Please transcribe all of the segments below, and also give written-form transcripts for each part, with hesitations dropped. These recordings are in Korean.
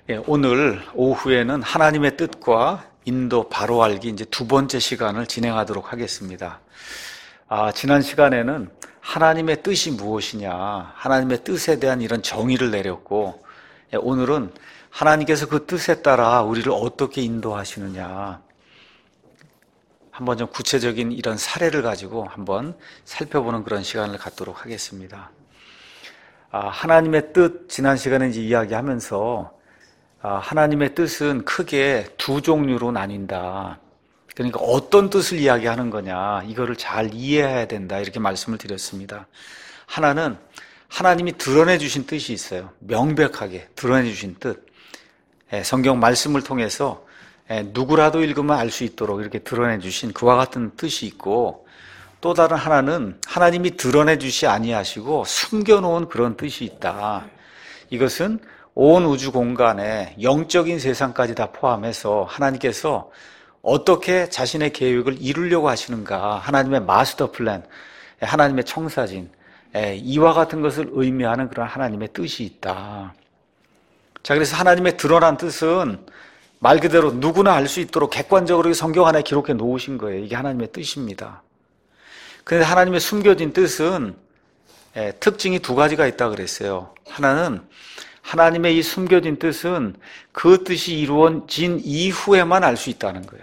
오늘 오후에는 하나님의 뜻과 인도 바로 알기 이제 두 번째 시간을 진행하도록 하겠습니다. 지난 시간에는 하나님의 뜻이 무엇이냐, 하나님의 뜻에 대한 이런 정의를 내렸고, 오늘은 하나님께서 그 뜻에 따라 우리를 어떻게 인도하시느냐, 한번 좀 구체적인 이런 사례를 가지고 한번 살펴보는 그런 시간을 갖도록 하겠습니다. 하나님의 뜻, 지난 시간에 이제 이야기하면서 하나님의 뜻은 크게 두 종류로 나뉜다. 그러니까 어떤 뜻을 이야기하는 거냐, 이거를 잘 이해해야 된다, 이렇게 말씀을 드렸습니다. 하나는 하나님이 드러내 주신 뜻이 있어요. 명백하게 드러내 주신 뜻. 성경 말씀을 통해서 누구라도 읽으면 알 수 있도록 이렇게 드러내 주신 그와 같은 뜻이 있고, 또 다른 하나는 하나님이 드러내 주시 아니하시고 숨겨놓은 그런 뜻이 있다. 이것은 온 우주 공간에 영적인 세상까지 다 포함해서 하나님께서 어떻게 자신의 계획을 이루려고 하시는가, 하나님의 마스터 플랜, 하나님의 청사진, 이와 같은 것을 의미하는 그런 하나님의 뜻이 있다. 자, 그래서 하나님의 드러난 뜻은 말 그대로 누구나 알 수 있도록 객관적으로 성경 안에 기록해 놓으신 거예요. 이게 하나님의 뜻입니다. 그런데 하나님의 숨겨진 뜻은 특징이 두 가지가 있다고 그랬어요. 하나는 하나님의 이 숨겨진 뜻은 그 뜻이 이루어진 이후에만 알 수 있다는 거예요.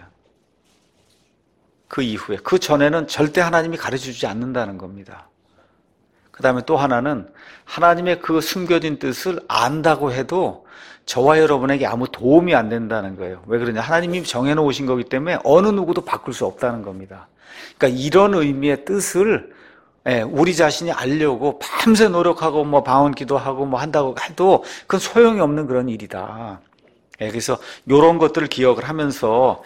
그 이후에, 그 전에는 절대 하나님이 가르쳐주지 않는다는 겁니다. 그 다음에 또 하나는 하나님의 그 숨겨진 뜻을 안다고 해도 저와 여러분에게 아무 도움이 안 된다는 거예요. 왜 그러냐? 하나님이 정해놓으신 거기 때문에 어느 누구도 바꿀 수 없다는 겁니다. 그러니까 이런 의미의 뜻을 우리 자신이 알려고 밤새 노력하고 방언 기도하고 한다고 해도 그건 소용이 없는 그런 일이다. 그래서 이런 것들을 기억을 하면서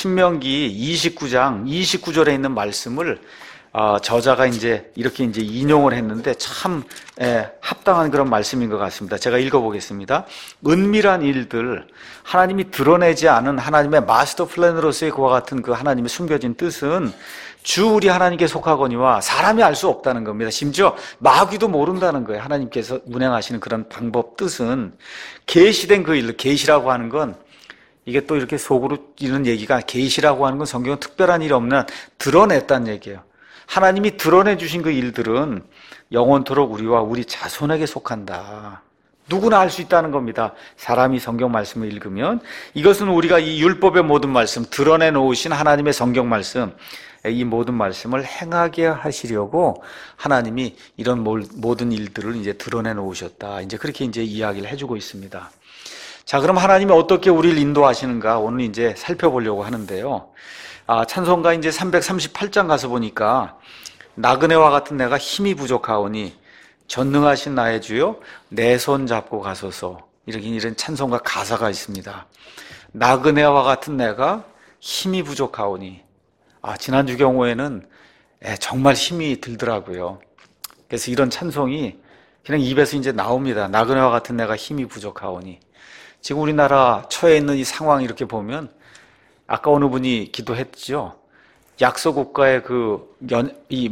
신명기 29장 29절에 있는 말씀을 저자가 이렇게 인용을 했는데 참 합당한 그런 말씀인 것 같습니다. 제가 읽어보겠습니다. 은밀한 일들, 하나님이 드러내지 않은 하나님의 마스터 플랜으로서의 그와 같은 그 하나님의 숨겨진 뜻은 주 우리 하나님께 속하거니와 사람이 알 수 없다는 겁니다. 심지어 마귀도 모른다는 거예요. 하나님께서 운행하시는 그런 방법, 뜻은 계시된 그 일, 계시라고 하는 건 이게 또 이렇게 속으로 이런 얘기가, 계시라고 하는 건 성경은 특별한 일이 없는 드러냈다는 얘기예요. 하나님이 드러내 주신 그 일들은 영원토록 우리와 우리 자손에게 속한다. 누구나 알 수 있다는 겁니다. 사람이 성경 말씀을 읽으면 이것은 우리가 이 율법의 모든 말씀, 드러내 놓으신 하나님의 성경 말씀, 이 모든 말씀을 행하게 하시려고 하나님이 이런 모든 일들을 드러내 놓으셨다. 그렇게 이야기를 해주고 있습니다. 자, 그럼 하나님이 어떻게 우리를 인도하시는가 오늘 살펴보려고 하는데요. 찬송가 338장 가서 보니까 나그네와 같은 내가 힘이 부족하오니 전능하신 나의 주여 내 손 잡고 가소서, 이런 찬송가 가사가 있습니다. 나그네와 같은 내가 힘이 부족하오니, 지난주 경우에는 정말 힘이 들더라고요. 그래서 이런 찬송이 그냥 입에서 나옵니다. 나그네와 같은 내가 힘이 부족하오니. 지금 우리나라 처해 있는 이 상황 이렇게 보면, 아까 어느 분이 기도했죠. 약소국가의 이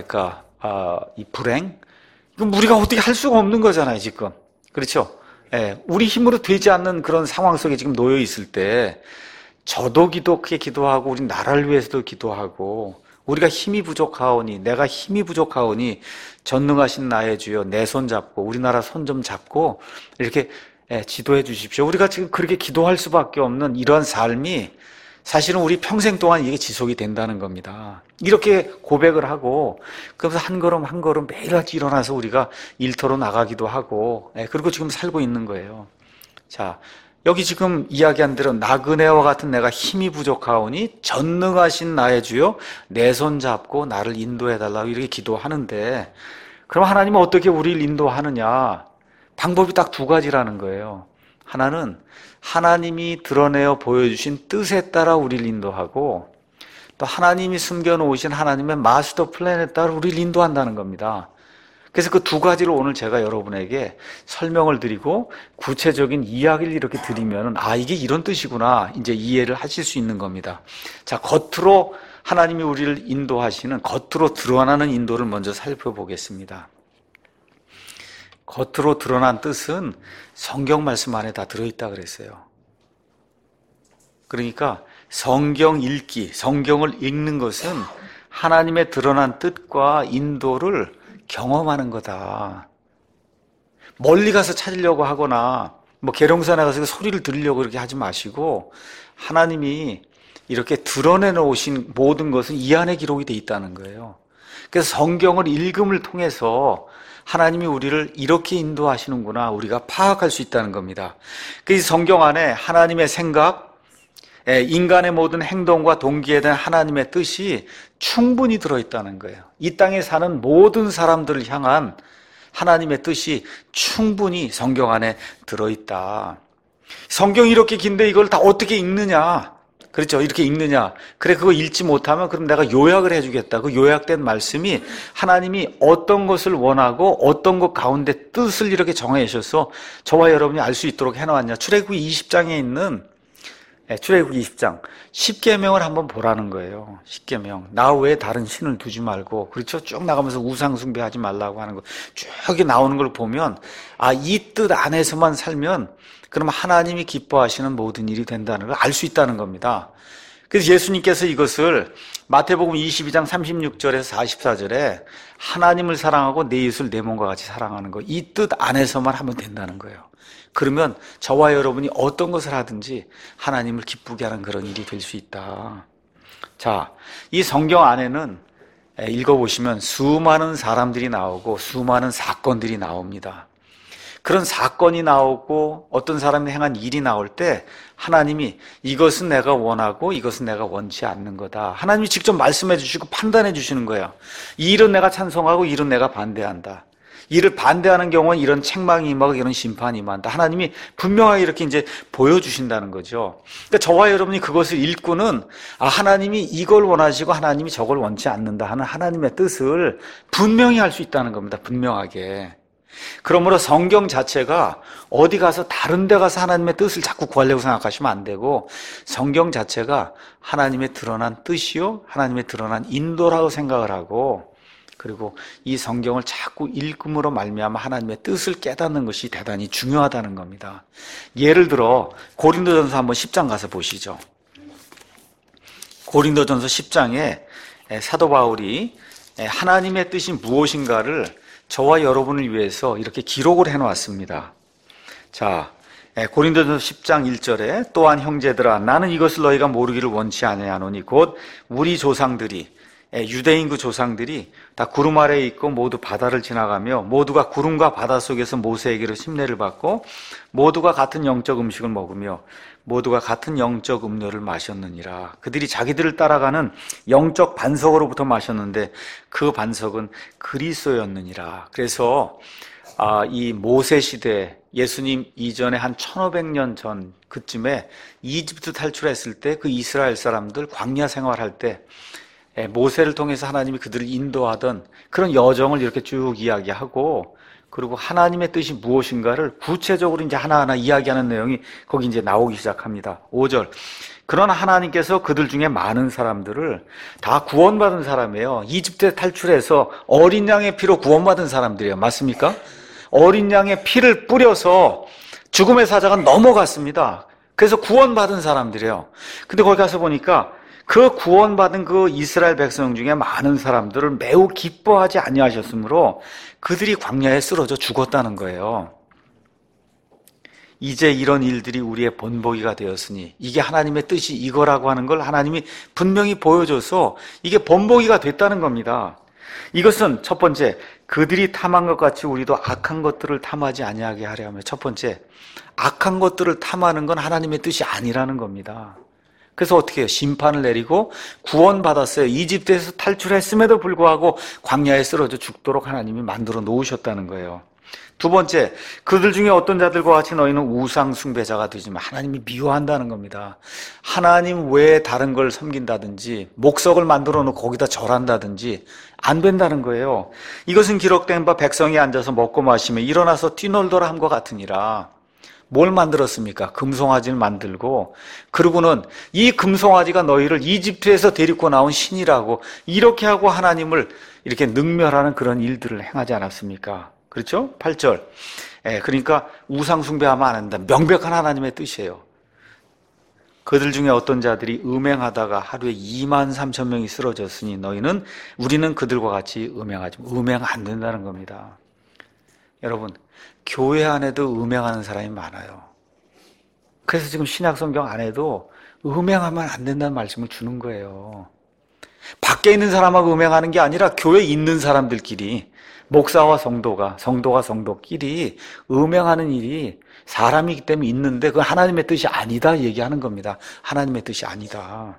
불행? 이건 우리가 어떻게 할 수가 없는 거잖아요, 지금. 그렇죠? 우리 힘으로 되지 않는 그런 상황 속에 지금 놓여 있을 때, 저도 기도하고, 우리 나라를 위해서도 기도하고, 우리가 힘이 부족하오니, 내가 힘이 부족하오니, 전능하신 나의 주여, 내 손 잡고, 우리나라 손 좀 잡고, 이렇게 지도해 주십시오. 우리가 지금 그렇게 기도할 수밖에 없는 이런 삶이 사실은 우리 평생 동안 이게 지속이 된다는 겁니다. 이렇게 고백을 하고, 그래서 한 걸음 한 걸음 매일같이 일어나서 우리가 일터로 나가기도 하고, 그리고 지금 살고 있는 거예요. 자, 여기 지금 이야기한 대로 나그네와 같은 내가 힘이 부족하오니 전능하신 나의 주여 내 손 잡고 나를 인도해달라고 이렇게 기도하는데, 그럼 하나님은 어떻게 우리를 인도하느냐? 방법이 딱 두 가지라는 거예요. 하나는 하나님이 드러내어 보여주신 뜻에 따라 우리를 인도하고, 또 하나님이 숨겨놓으신 하나님의 마스터 플랜에 따라 우리를 인도한다는 겁니다. 그래서 그 두 가지를 오늘 제가 여러분에게 설명을 드리고 구체적인 이야기를 이렇게 드리면, 이게 이런 뜻이구나, 이해를 하실 수 있는 겁니다. 자, 겉으로 하나님이 우리를 인도하시는, 겉으로 드러나는 인도를 먼저 살펴보겠습니다. 겉으로 드러난 뜻은 성경 말씀 안에 다 들어있다 그랬어요. 그러니까 성경 읽기, 성경을 읽는 것은 하나님의 드러난 뜻과 인도를 경험하는 거다. 멀리 가서 찾으려고 하거나 계룡산에 가서 소리를 들으려고 그렇게 하지 마시고 하나님이 이렇게 드러내 놓으신 모든 것은 이 안에 기록이 돼 있다는 거예요. 그래서 성경을 읽음을 통해서 하나님이 우리를 이렇게 인도하시는구나 우리가 파악할 수 있다는 겁니다. 그래서 성경 안에 하나님의 생각, 인간의 모든 행동과 동기에 대한 하나님의 뜻이 충분히 들어있다는 거예요. 이 땅에 사는 모든 사람들을 향한 하나님의 뜻이 충분히 성경 안에 들어있다. 성경이 이렇게 긴데 이걸 다 어떻게 읽느냐? 그렇죠. 이렇게 읽느냐. 그래, 그거 읽지 못하면 그럼 내가 요약을 해주겠다. 그 요약된 말씀이 하나님이 어떤 것을 원하고 어떤 것 가운데 뜻을 이렇게 정해주셔서 저와 여러분이 알 수 있도록 해놓았냐. 출애굽기 20장에 있는 출애굽기 20장 10계명을 한번 보라는 거예요. 10계명. 나 외에 다른 신을 두지 말고, 그렇죠? 쭉 나가면서 우상 숭배하지 말라고 하는 거 쭉 나오는 걸 보면 이 뜻 안에서만 살면 그럼 하나님이 기뻐하시는 모든 일이 된다는 걸 알 수 있다는 겁니다. 그래서 예수님께서 이것을 마태복음 22장 36절에서 44절에 하나님을 사랑하고 내 이웃을 내 몸과 같이 사랑하는 거, 이 뜻 안에서만 하면 된다는 거예요. 그러면 저와 여러분이 어떤 것을 하든지 하나님을 기쁘게 하는 그런 일이 될 수 있다. 자, 이 성경 안에는 읽어보시면 수많은 사람들이 나오고 수많은 사건들이 나옵니다. 그런 사건이 나오고 어떤 사람이 행한 일이 나올 때 하나님이 이것은 내가 원하고 이것은 내가 원치 않는 거다. 하나님이 직접 말씀해 주시고 판단해 주시는 거예요. 이 일은 내가 찬성하고 이 일은 내가 반대한다. 이를 반대하는 경우는 이런 책망이 임하고 이런 심판이 임한다. 하나님이 분명하게 이렇게 이제 보여주신다는 거죠. 그러니까 저와 여러분이 그것을 읽고는 하나님이 이걸 원하시고 하나님이 저걸 원치 않는다 하는 하나님의 뜻을 분명히 알 수 있다는 겁니다. 분명하게. 그러므로 성경 자체가 어디 가서 다른 데 가서 하나님의 뜻을 자꾸 구하려고 생각하시면 안 되고 성경 자체가 하나님의 드러난 뜻이요 하나님의 드러난 인도라고 생각을 하고, 그리고 이 성경을 자꾸 읽음으로 말미암아 하나님의 뜻을 깨닫는 것이 대단히 중요하다는 겁니다. 예를 들어 고린도전서 한번 10장 가서 보시죠. 고린도전서 10장에 사도 바울이 하나님의 뜻이 무엇인가를 저와 여러분을 위해서 이렇게 기록을 해놓았습니다. 자, 고린도전서 10장 1절에 또한 형제들아 나는 이것을 너희가 모르기를 원치 아니하노니 곧 우리 조상들이 유대인 그 조상들이 다 구름 아래에 있고 모두 바다를 지나가며 모두가 구름과 바다 속에서 모세에게로 침례를 받고 모두가 같은 영적 음식을 먹으며 모두가 같은 영적 음료를 마셨느니라. 그들이 자기들을 따라가는 영적 반석으로부터 마셨는데 그 반석은 그리스도였느니라. 그래서 이 모세 시대 예수님 이전에 한 1500년 전 그쯤에 이집트 탈출했을 때 그 이스라엘 사람들 광야 생활할 때 모세를 통해서 하나님이 그들을 인도하던 그런 여정을 이렇게 쭉 이야기하고, 그리고 하나님의 뜻이 무엇인가를 구체적으로 이제 하나하나 이야기하는 내용이 거기 이제 나오기 시작합니다. 5절. 그러나 하나님께서 그들 중에 많은 사람들을 다 구원받은 사람이에요. 이집트에 탈출해서 어린 양의 피로 구원받은 사람들이에요. 맞습니까? 어린 양의 피를 뿌려서 죽음의 사자가 넘어갔습니다. 그래서 구원받은 사람들이에요. 근데 거기 가서 보니까 그 구원받은 그 이스라엘 백성 중에 많은 사람들을 매우 기뻐하지 아니하셨으므로 그들이 광야에 쓰러져 죽었다는 거예요. 이제 이런 일들이 우리의 본보기가 되었으니, 이게 하나님의 뜻이 이거라고 하는 걸 하나님이 분명히 보여줘서 이게 본보기가 됐다는 겁니다. 이것은 첫 번째, 그들이 탐한 것 같이 우리도 악한 것들을 탐하지 아니하게 하려 하며, 첫 번째, 악한 것들을 탐하는 건 하나님의 뜻이 아니라는 겁니다. 그래서 어떻게 해요? 심판을 내리고 구원받았어요. 이집트에서 탈출했음에도 불구하고 광야에 쓰러져 죽도록 하나님이 만들어 놓으셨다는 거예요. 두 번째, 그들 중에 어떤 자들과 같이 너희는 우상 숭배자가 되지만 하나님이 미워한다는 겁니다. 하나님 외에 다른 걸 섬긴다든지 목석을 만들어 놓고 거기다 절한다든지 안 된다는 거예요. 이것은 기록된 바 백성이 앉아서 먹고 마시며 일어나서 뛰놀더라 함과 같으니라. 뭘 만들었습니까? 금송아지를 만들고, 그러고는 이 금송아지가 너희를 이집트에서 데리고 나온 신이라고 이렇게 하고 하나님을 이렇게 능멸하는 그런 일들을 행하지 않았습니까? 그렇죠? 8절. 그러니까 우상 숭배하면 안 한다. 명백한 하나님의 뜻이에요. 그들 중에 어떤 자들이 음행하다가 하루에 23,000명이 쓰러졌으니 우리는 그들과 같이 음행하지. 음행 안 된다는 겁니다. 여러분, 교회 안에도 음행하는 사람이 많아요. 그래서 지금 신약 성경 안에도 음행하면 안 된다는 말씀을 주는 거예요. 밖에 있는 사람하고 음행하는 게 아니라 교회에 있는 사람들끼리, 목사와 성도가 성도끼리 음행하는 일이 사람이기 때문에 있는데 그건 하나님의 뜻이 아니다 얘기하는 겁니다. 하나님의 뜻이 아니다.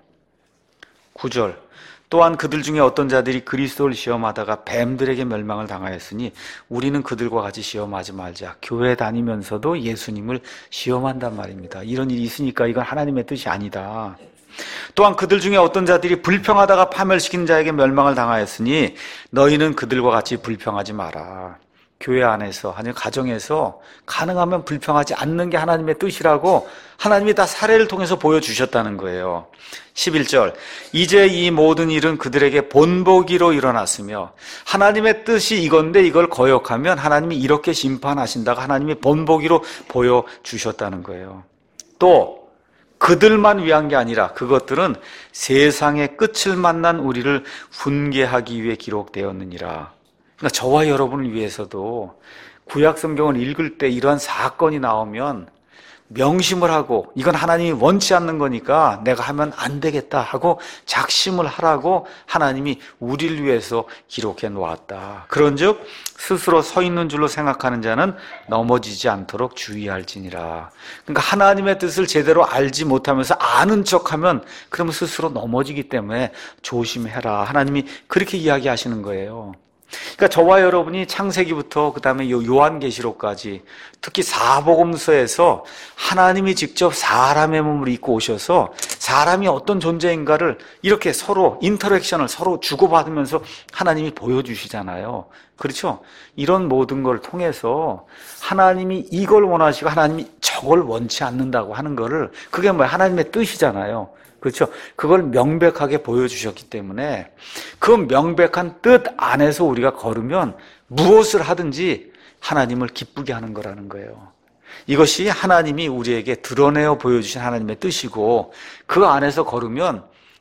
9절. 또한 그들 중에 어떤 자들이 그리스도를 시험하다가 뱀들에게 멸망을 당하였으니 우리는 그들과 같이 시험하지 말자. 교회 다니면서도 예수님을 시험한단 말입니다. 이런 일이 있으니까 이건 하나님의 뜻이 아니다. 또한 그들 중에 어떤 자들이 불평하다가 파멸시킨 자에게 멸망을 당하였으니 너희는 그들과 같이 불평하지 마라. 교회 안에서, 아니 가정에서 가능하면 불평하지 않는 게 하나님의 뜻이라고 하나님이 다 사례를 통해서 보여주셨다는 거예요. 11절. 이제 이 모든 일은 그들에게 본보기로 일어났으며 하나님의 뜻이 이건데 이걸 거역하면 하나님이 이렇게 심판하신다고 하나님이 본보기로 보여주셨다는 거예요. 또 그들만 위한 게 아니라 그것들은 세상의 끝을 만난 우리를 훈계하기 위해 기록되었느니라. 그러니까 저와 여러분을 위해서도 구약 성경을 읽을 때 이러한 사건이 나오면 명심을 하고 이건 하나님이 원치 않는 거니까 내가 하면 안 되겠다 하고 작심을 하라고 하나님이 우리를 위해서 기록해 놓았다. 그런즉 스스로 서 있는 줄로 생각하는 자는 넘어지지 않도록 주의할지니라. 그러니까 하나님의 뜻을 제대로 알지 못하면서 아는 척하면 그러면 스스로 넘어지기 때문에 조심해라. 하나님이 그렇게 이야기하시는 거예요. 그러니까 저와 여러분이 창세기부터 그 다음에 요한계시록까지 특히 사복음서에서 하나님이 직접 사람의 몸을 입고 오셔서 사람이 어떤 존재인가를 이렇게 서로 인터랙션을 서로 주고받으면서 하나님이 보여주시잖아요. 그렇죠? 이런 모든 걸 통해서 하나님이 이걸 원하시고 하나님이 저걸 원치 않는다고 하는 거를 그게 뭐야? 하나님의 뜻이잖아요. 그렇죠? 그걸 명백하게 보여주셨기 때문에 그 명백한 뜻 안에서 우리가 걸으면 무엇을 하든지 하나님을 기쁘게 하는 거라는 거예요. 이것이 하나님이 우리에게 드러내어 보여주신 하나님의 뜻이고 그 안에서 걸으면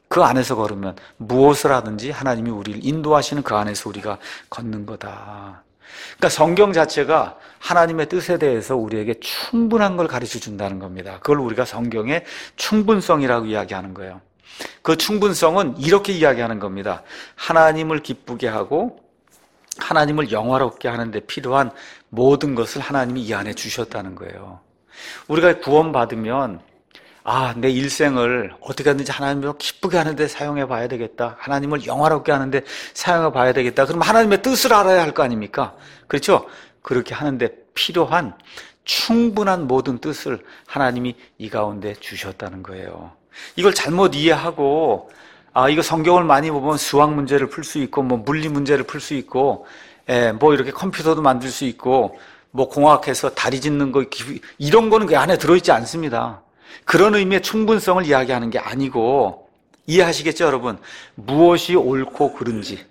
무엇을 하든지 하나님이 우리를 인도하시는 그 안에서 우리가 걷는 거다. 그러니까 성경 자체가 하나님의 뜻에 대해서 우리에게 충분한 걸 가르쳐 준다는 겁니다. 그걸 우리가 성경의 충분성이라고 이야기하는 거예요. 그 충분성은 이렇게 이야기하는 겁니다. 하나님을 기쁘게 하고 하나님을 영화롭게 하는 데 필요한 모든 것을 하나님이 이 안에 주셨다는 거예요. 우리가 구원받으면 내 일생을 어떻게 하든지 하나님을 기쁘게 하는데 사용해 봐야 되겠다. 하나님을 영화롭게 하는데 사용해 봐야 되겠다. 그럼 하나님의 뜻을 알아야 할 거 아닙니까? 그렇죠? 그렇게 하는데 필요한 충분한 모든 뜻을 하나님이 이 가운데 주셨다는 거예요. 이걸 잘못 이해하고 이거 성경을 많이 보면 수학 문제를 풀 수 있고 물리 문제를 풀 수 있고 이렇게 컴퓨터도 만들 수 있고 공학해서 다리 짓는 거 이런 거는 그 안에 들어있지 않습니다. 그런 의미의 충분성을 이야기하는 게 아니고 이해하시겠죠, 여러분? 무엇이 옳고 그른지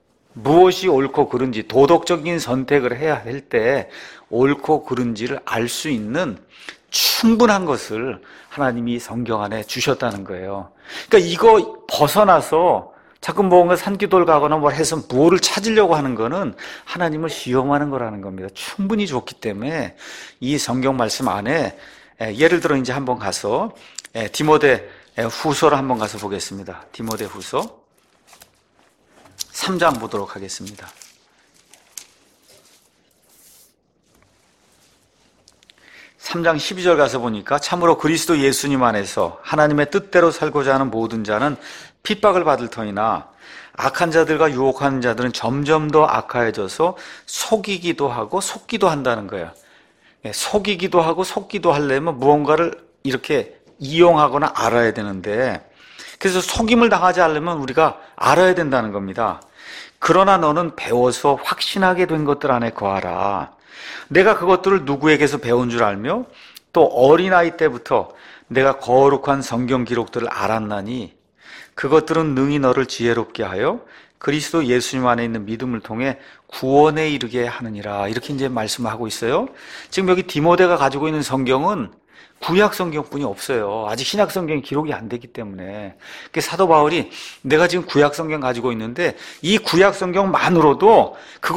도덕적인 선택을 해야 할 때 옳고 그른지를 알 수 있는 충분한 것을 하나님이 성경 안에 주셨다는 거예요. 그러니까 이거 벗어나서 자꾸 뭔가 산기도를 가거나 해서 뭐를 찾으려고 하는 거는 하나님을 시험하는 거라는 겁니다. 충분히 좋기 때문에 이 성경 말씀 안에 예를 들어 이제 한번 가서 디모데 후서를 한번 가서 보겠습니다. 디모데 후서 3장 보도록 하겠습니다. 3장 12절 가서 보니까 참으로 그리스도 예수님 안에서 하나님의 뜻대로 살고자 하는 모든 자는 핍박을 받을 터이나 악한 자들과 유혹하는 자들은 점점 더 악화해져서 속이기도 하고 속기도 한다는 거예요. 속이기도 하고 속기도 하려면 무언가를 이렇게 이용하거나 알아야 되는데 그래서 속임을 당하지 않으려면 우리가 알아야 된다는 겁니다. 그러나 너는 배워서 확신하게 된 것들 안에 거하라. 내가 그것들을 누구에게서 배운 줄 알며 또 어린아이 때부터 내가 거룩한 성경 기록들을 알았나니 그것들은 능히 너를 지혜롭게 하여 그리스도 예수님 안에 있는 믿음을 통해 구원에 이르게 하느니라. 이렇게 이제 말씀하고 있어요. 지금 여기 디모데가 가지고 있는 성경은 구약 성경뿐이 없어요. 아직 신약 성경이 기록이 안 되기 때문에. 사도 바울이 내가 지금 구약 성경 가지고 있는데 이 구약 성경만으로도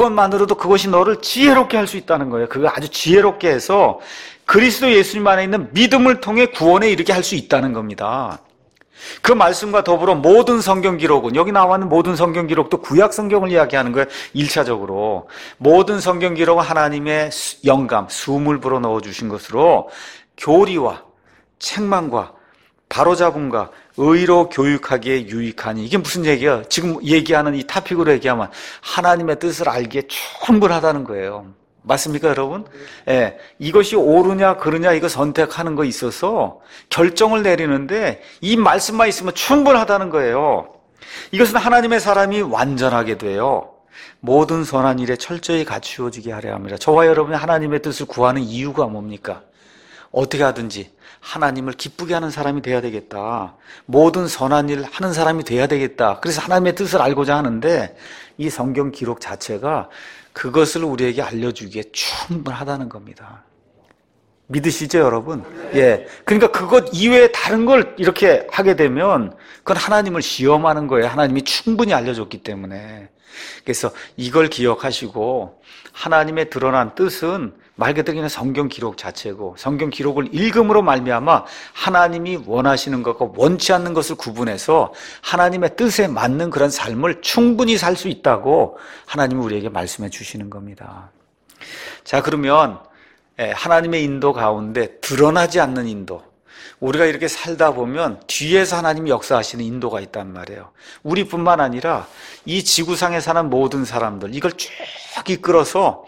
그것이 너를 지혜롭게 할 수 있다는 거예요. 그거 아주 지혜롭게 해서 그리스도 예수님 안에 있는 믿음을 통해 구원에 이르게 할 수 있다는 겁니다. 그 말씀과 더불어 모든 성경 기록은, 여기 나와 있는 모든 성경 기록도 구약 성경을 이야기하는 거예요. 1차적으로 모든 성경 기록은 하나님의 영감, 숨을 불어 넣어주신 것으로 교리와 책망과 바로잡음과 의로 교육하기에 유익하니. 이게 무슨 얘기야? 지금 얘기하는 이 토픽으로 얘기하면 하나님의 뜻을 알기에 충분하다는 거예요. 맞습니까, 여러분? 예, 이것이 옳으냐 그르냐 이거 선택하는 거 있어서 결정을 내리는데 이 말씀만 있으면 충분하다는 거예요. 이것은 하나님의 사람이 완전하게 돼요. 모든 선한 일에 철저히 갖추어지게 하려 합니다. 저와 여러분이 하나님의 뜻을 구하는 이유가 뭡니까? 어떻게 하든지 하나님을 기쁘게 하는 사람이 돼야 되겠다. 모든 선한 일 하는 사람이 돼야 되겠다. 그래서 하나님의 뜻을 알고자 하는데 이 성경 기록 자체가 그것을 우리에게 알려주기에 충분하다는 겁니다. 믿으시죠, 여러분? 예. 그러니까 그것 이외에 다른 걸 이렇게 하게 되면 그건 하나님을 시험하는 거예요. 하나님이 충분히 알려줬기 때문에. 그래서 이걸 기억하시고 하나님의 드러난 뜻은 말 그대로 그냥 성경 기록 자체고 성경 기록을 읽음으로 말미암아 하나님이 원하시는 것과 원치 않는 것을 구분해서 하나님의 뜻에 맞는 그런 삶을 충분히 살 수 있다고 하나님이 우리에게 말씀해 주시는 겁니다. 자, 그러면 하나님의 인도 가운데 드러나지 않는 인도, 우리가 이렇게 살다 보면 뒤에서 하나님이 역사하시는 인도가 있단 말이에요. 우리뿐만 아니라 이 지구상에 사는 모든 사람들, 이걸 쭉 이끌어서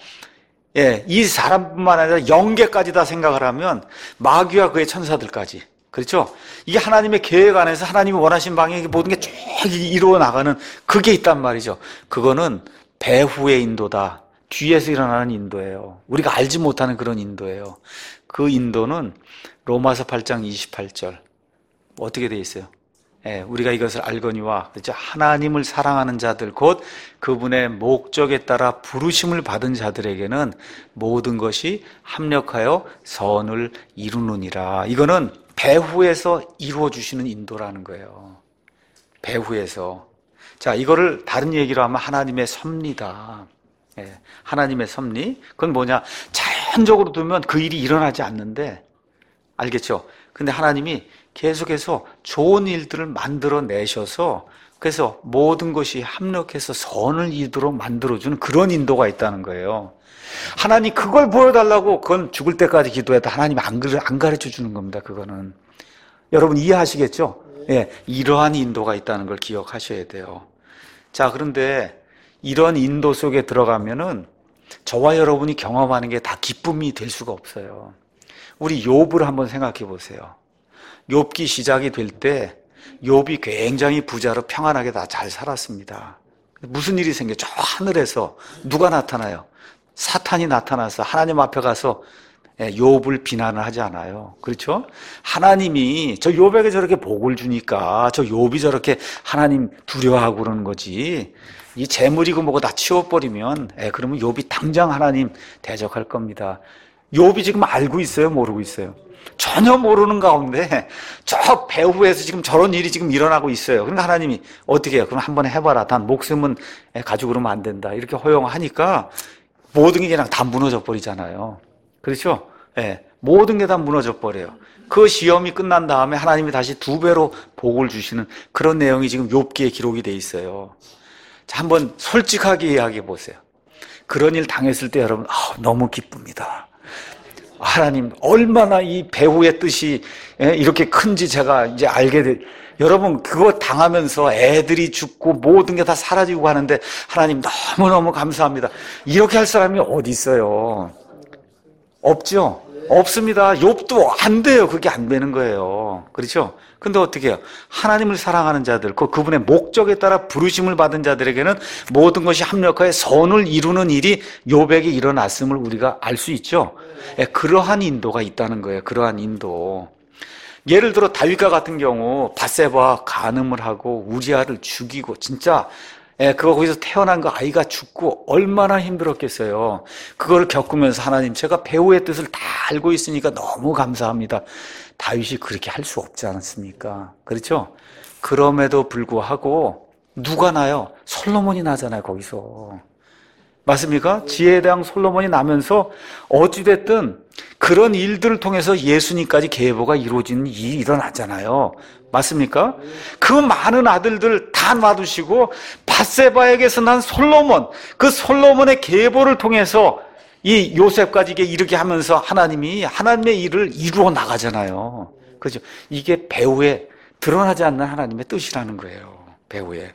이 사람뿐만 아니라 영계까지 다 생각을 하면 마귀와 그의 천사들까지, 그렇죠? 이게 하나님의 계획 안에서 하나님이 원하신 방향에 모든 게 쭉 이루어 나가는 그게 있단 말이죠. 그거는 배후의 인도다. 뒤에서 일어나는 인도예요. 우리가 알지 못하는 그런 인도예요. 그 인도는 로마서 8장 28절 어떻게 돼 있어요? 우리가 이것을 알거니와, 그렇죠? 하나님을 사랑하는 자들 곧 그분의 목적에 따라 부르심을 받은 자들에게는 모든 것이 합력하여 선을 이루느니라. 이거는 배후에서 이루어 주시는 인도라는 거예요. 배후에서. 자, 이거를 다른 얘기로 하면 하나님의 섭리다. 하나님의 섭리. 그건 뭐냐? 자연적으로 두면 그 일이 일어나지 않는데, 알겠죠? 근데 하나님이 계속해서 좋은 일들을 만들어 내셔서 그래서 모든 것이 합력해서 선을 이루도록 만들어주는 그런 인도가 있다는 거예요. 하나님 그걸 보여달라고 그건 죽을 때까지 기도해도 하나님이 안 가르쳐 주는 겁니다. 그거는. 여러분 이해하시겠죠? 예, 이러한 인도가 있다는 걸 기억하셔야 돼요. 자, 그런데 이런 인도 속에 들어가면은 저와 여러분이 경험하는 게 다 기쁨이 될 수가 없어요. 우리 욥을 한번 생각해 보세요. 욥기 시작이 될 때 욥이 굉장히 부자로 평안하게 다 잘 살았습니다. 무슨 일이 생겨? 저 하늘에서 누가 나타나요? 사탄이 나타나서 하나님 앞에 가서 욥을 비난을 하지 않아요. 그렇죠? 하나님이 저 욥에게 저렇게 복을 주니까 저 욥이 저렇게 하나님 두려워하고 그러는 거지. 이 재물이고 뭐고 다 치워버리면 그러면 욥이 당장 하나님 대적할 겁니다. 욥이 지금 알고 있어요? 모르고 있어요? 전혀 모르는 가운데 저 배후에서 지금 저런 일이 지금 일어나고 있어요. 그러니까 하나님이 어떻게 해요? 그럼 한번 해봐라. 단 목숨은 가지고 그러면 안 된다. 이렇게 허용하니까 모든 게 그냥 다 무너져 버리잖아요. 그렇죠? 모든 게 다 무너져 버려요. 그 시험이 끝난 다음에 하나님이 다시 2배로 복을 주시는 그런 내용이 지금 욥기에 기록이 돼 있어요. 자, 한번 솔직하게 이야기해 보세요. 그런 일 당했을 때 여러분 너무 기쁩니다. 하나님 얼마나 이 배후의 뜻이 이렇게 큰지 제가 이제 알게 돼. 여러분 그거 당하면서 애들이 죽고 모든 게 다 사라지고 하는데 하나님 너무너무 감사합니다. 이렇게 할 사람이 어디 있어요? 없죠? 없습니다. 욥도 안 돼요. 그게 안 되는 거예요. 그렇죠? 근데 어떻게 해요? 하나님을 사랑하는 자들, 그분의 목적에 따라 부르심을 받은 자들에게는 모든 것이 합력하여 선을 이루는 일이 욥에게 일어났음을 우리가 알 수 있죠? 그러한 인도가 있다는 거예요. 그러한 인도. 예를 들어 다윗과 같은 경우 밧세바와 간음을 하고 우리아를 죽이고 진짜 그거 거기서 태어난 그 아이가 죽고 얼마나 힘들었겠어요. 그걸 겪으면서 하나님, 제가 배우의 뜻을 다 알고 있으니까 너무 감사합니다. 다윗이 그렇게 할 수 없지 않습니까? 그렇죠? 그럼에도 불구하고 누가 나요? 솔로몬이 나잖아요, 거기서. 맞습니까? 지혜에 대한 솔로몬이 나면서 어찌됐든 그런 일들을 통해서 예수님까지 계보가 이루어지는 일이 일어났잖아요. 맞습니까? 그 많은 아들들 다 놔두시고 밧세바에게서 난 솔로몬, 그 솔로몬의 계보를 통해서 이 요셉까지 이르게 하면서 하나님이 하나님의 일을 이루어 나가잖아요. 그죠? 이게 배후에 드러나지 않는 하나님의 뜻이라는 거예요. 배후에.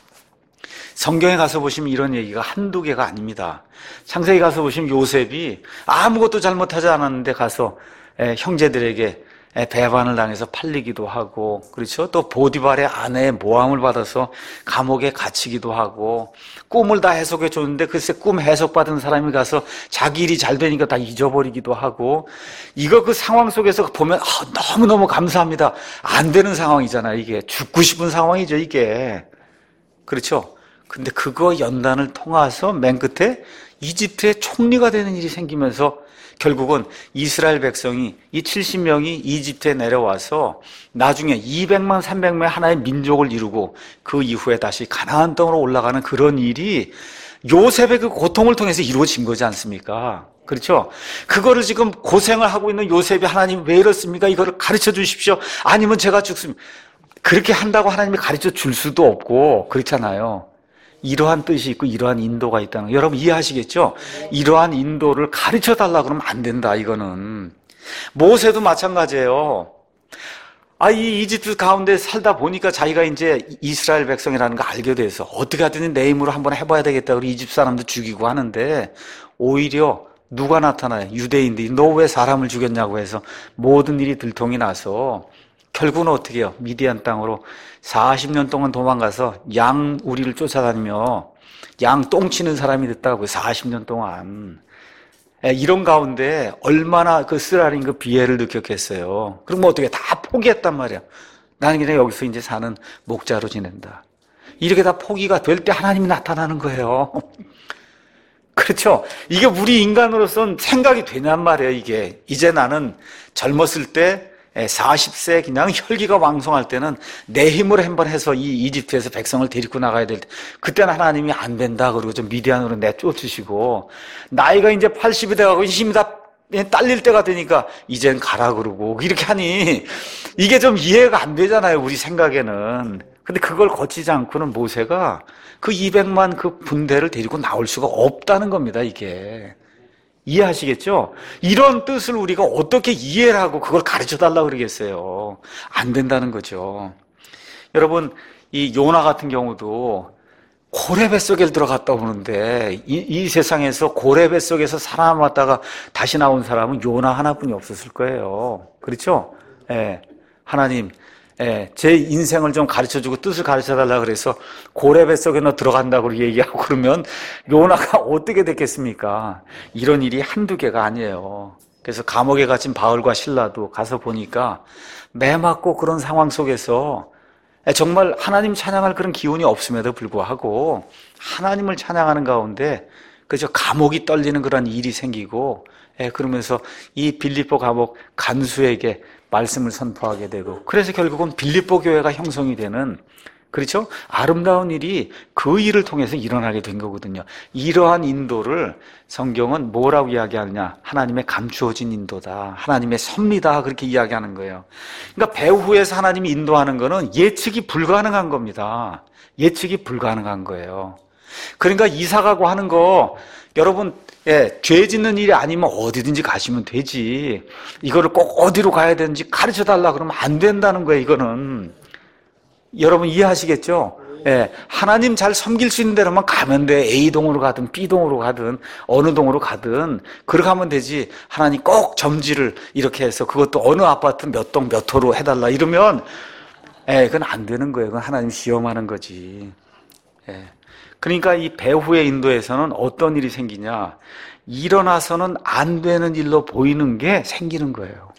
성경에 가서 보시면 이런 얘기가 한두 개가 아닙니다. 창세기 가서 보시면 요셉이 아무것도 잘못하지 않았는데 가서 형제들에게 배반을 당해서 팔리기도 하고, 그렇죠? 또 보디발의 아내의 모함을 받아서 감옥에 갇히기도 하고, 꿈을 다 해석해 줬는데 글쎄 꿈 해석받은 사람이 가서 자기 일이 잘 되니까 다 잊어버리기도 하고, 이거 그 상황 속에서 보면 너무너무 감사합니다. 안 되는 상황이잖아요. 이게 죽고 싶은 상황이죠, 이게. 그렇죠? 근데 그거 연단을 통해서 맨 끝에 이집트의 총리가 되는 일이 생기면서 결국은 이스라엘 백성이 이 70명이 이집트에 내려와서 나중에 200만 300명의 하나의 민족을 이루고 그 이후에 다시 가나안 땅으로 올라가는 그런 일이 요셉의 그 고통을 통해서 이루어진 거지 않습니까? 그렇죠? 그거를 지금 고생을 하고 있는 요셉이 하나님 왜 이렇습니까? 이거를 가르쳐 주십시오. 아니면 제가 죽습니다. 그렇게 한다고 하나님이 가르쳐 줄 수도 없고 그렇잖아요. 이러한 뜻이 있고 이러한 인도가 있다는 거 여러분 이해하시겠죠? 이러한 인도를 가르쳐 달라 그러면 안 된다. 이거는 모세도 마찬가지예요. 이 이집트 가운데 살다 보니까 자기가 이제 이스라엘 백성이라는 거 알게 돼서 어떻게 하든지 내 힘으로 한번 해봐야 되겠다. 그리고 이집트 사람도 죽이고 하는데 오히려 누가 나타나요? 유대인들이 너 왜 사람을 죽였냐고 해서 모든 일이 들통이 나서 결국은 어떻게 해요? 미디안 땅으로 40년 동안 도망가서 양 우리를 쫓아다니며 양 똥치는 사람이 됐다고요. 40년 동안. 이런 가운데 얼마나 그 쓰라린 그 비애를 느꼈겠어요. 그럼 어떻게 다 포기했단 말이야. 나는 그냥 여기서 이제 사는 목자로 지낸다. 이렇게 다 포기가 될 때 하나님이 나타나는 거예요. 그렇죠? 이게 우리 인간으로서는 생각이 되냔 말이에요, 이게. 이제 나는 젊었을 때 40세 그냥 혈기가 왕성할 때는 내 힘으로 한번 해서 이 이집트에서 백성을 데리고 나가야 될 때 그때는 하나님이 안 된다 그러고 좀 미디안으로 내쫓으시고 나이가 이제 80이 돼가고 힘이 다 딸릴 때가 되니까 이젠 가라 그러고 이렇게 하니 이게 좀 이해가 안 되잖아요, 우리 생각에는. 근데 그걸 거치지 않고는 모세가 그 200만 그 군대를 데리고 나올 수가 없다는 겁니다, 이게. 이해하시겠죠? 이런 뜻을 우리가 어떻게 이해를 하고 그걸 가르쳐 달라고 그러겠어요? 안 된다는 거죠. 여러분, 이 요나 같은 경우도 고래 뱃속에 들어갔다 오는데 이 세상에서 고래 뱃속에서 살아남았다가 다시 나온 사람은 요나 하나뿐이 없었을 거예요. 그렇죠? 하나님, 제 인생을 좀 가르쳐주고 뜻을 가르쳐달라 그래서 고래 뱃속에 너 들어간다고 얘기하고 그러면 요나가 어떻게 됐겠습니까? 이런 일이 한두 개가 아니에요. 그래서 감옥에 갇힌 바울과 실라도 가서 보니까 매 맞고 그런 상황 속에서 정말 하나님 찬양할 그런 기운이 없음에도 불구하고 하나님을 찬양하는 가운데 그저 감옥이 떨리는 그런 일이 생기고 그러면서 이 빌립보 감옥 간수에게 말씀을 선포하게 되고 그래서 결국은 빌립보 교회가 형성이 되는 그렇죠? 아름다운 일이 그 일을 통해서 일어나게 된 거거든요. 이러한 인도를 성경은 뭐라고 이야기하느냐? 하나님의 감추어진 인도다. 하나님의 섭리다. 그렇게 이야기하는 거예요. 그러니까 배후에서 하나님이 인도하는 거는 예측이 불가능한 겁니다. 예측이 불가능한 거예요. 그러니까 이사 가고 하는 거 여러분 죄 짓는 일이 아니면 어디든지 가시면 되지. 이거를 꼭 어디로 가야 되는지 가르쳐 달라 그러면 안 된다는 거예요, 이거는. 여러분 이해하시겠죠? 하나님 잘 섬길 수 있는 데로만 가면 돼. A동으로 가든 B동으로 가든 어느 동으로 가든 그렇게 하면 되지. 하나님 꼭 점지를 이렇게 해서 그것도 어느 아파트 몇 동 몇 호로 해달라 이러면 그건 안 되는 거예요. 그건 하나님 시험하는 거지. 그러니까 이 배후의 인도에서는 어떤 일이 생기냐? 일어나서는 안 되는 일로 보이는 게 생기는 거예요.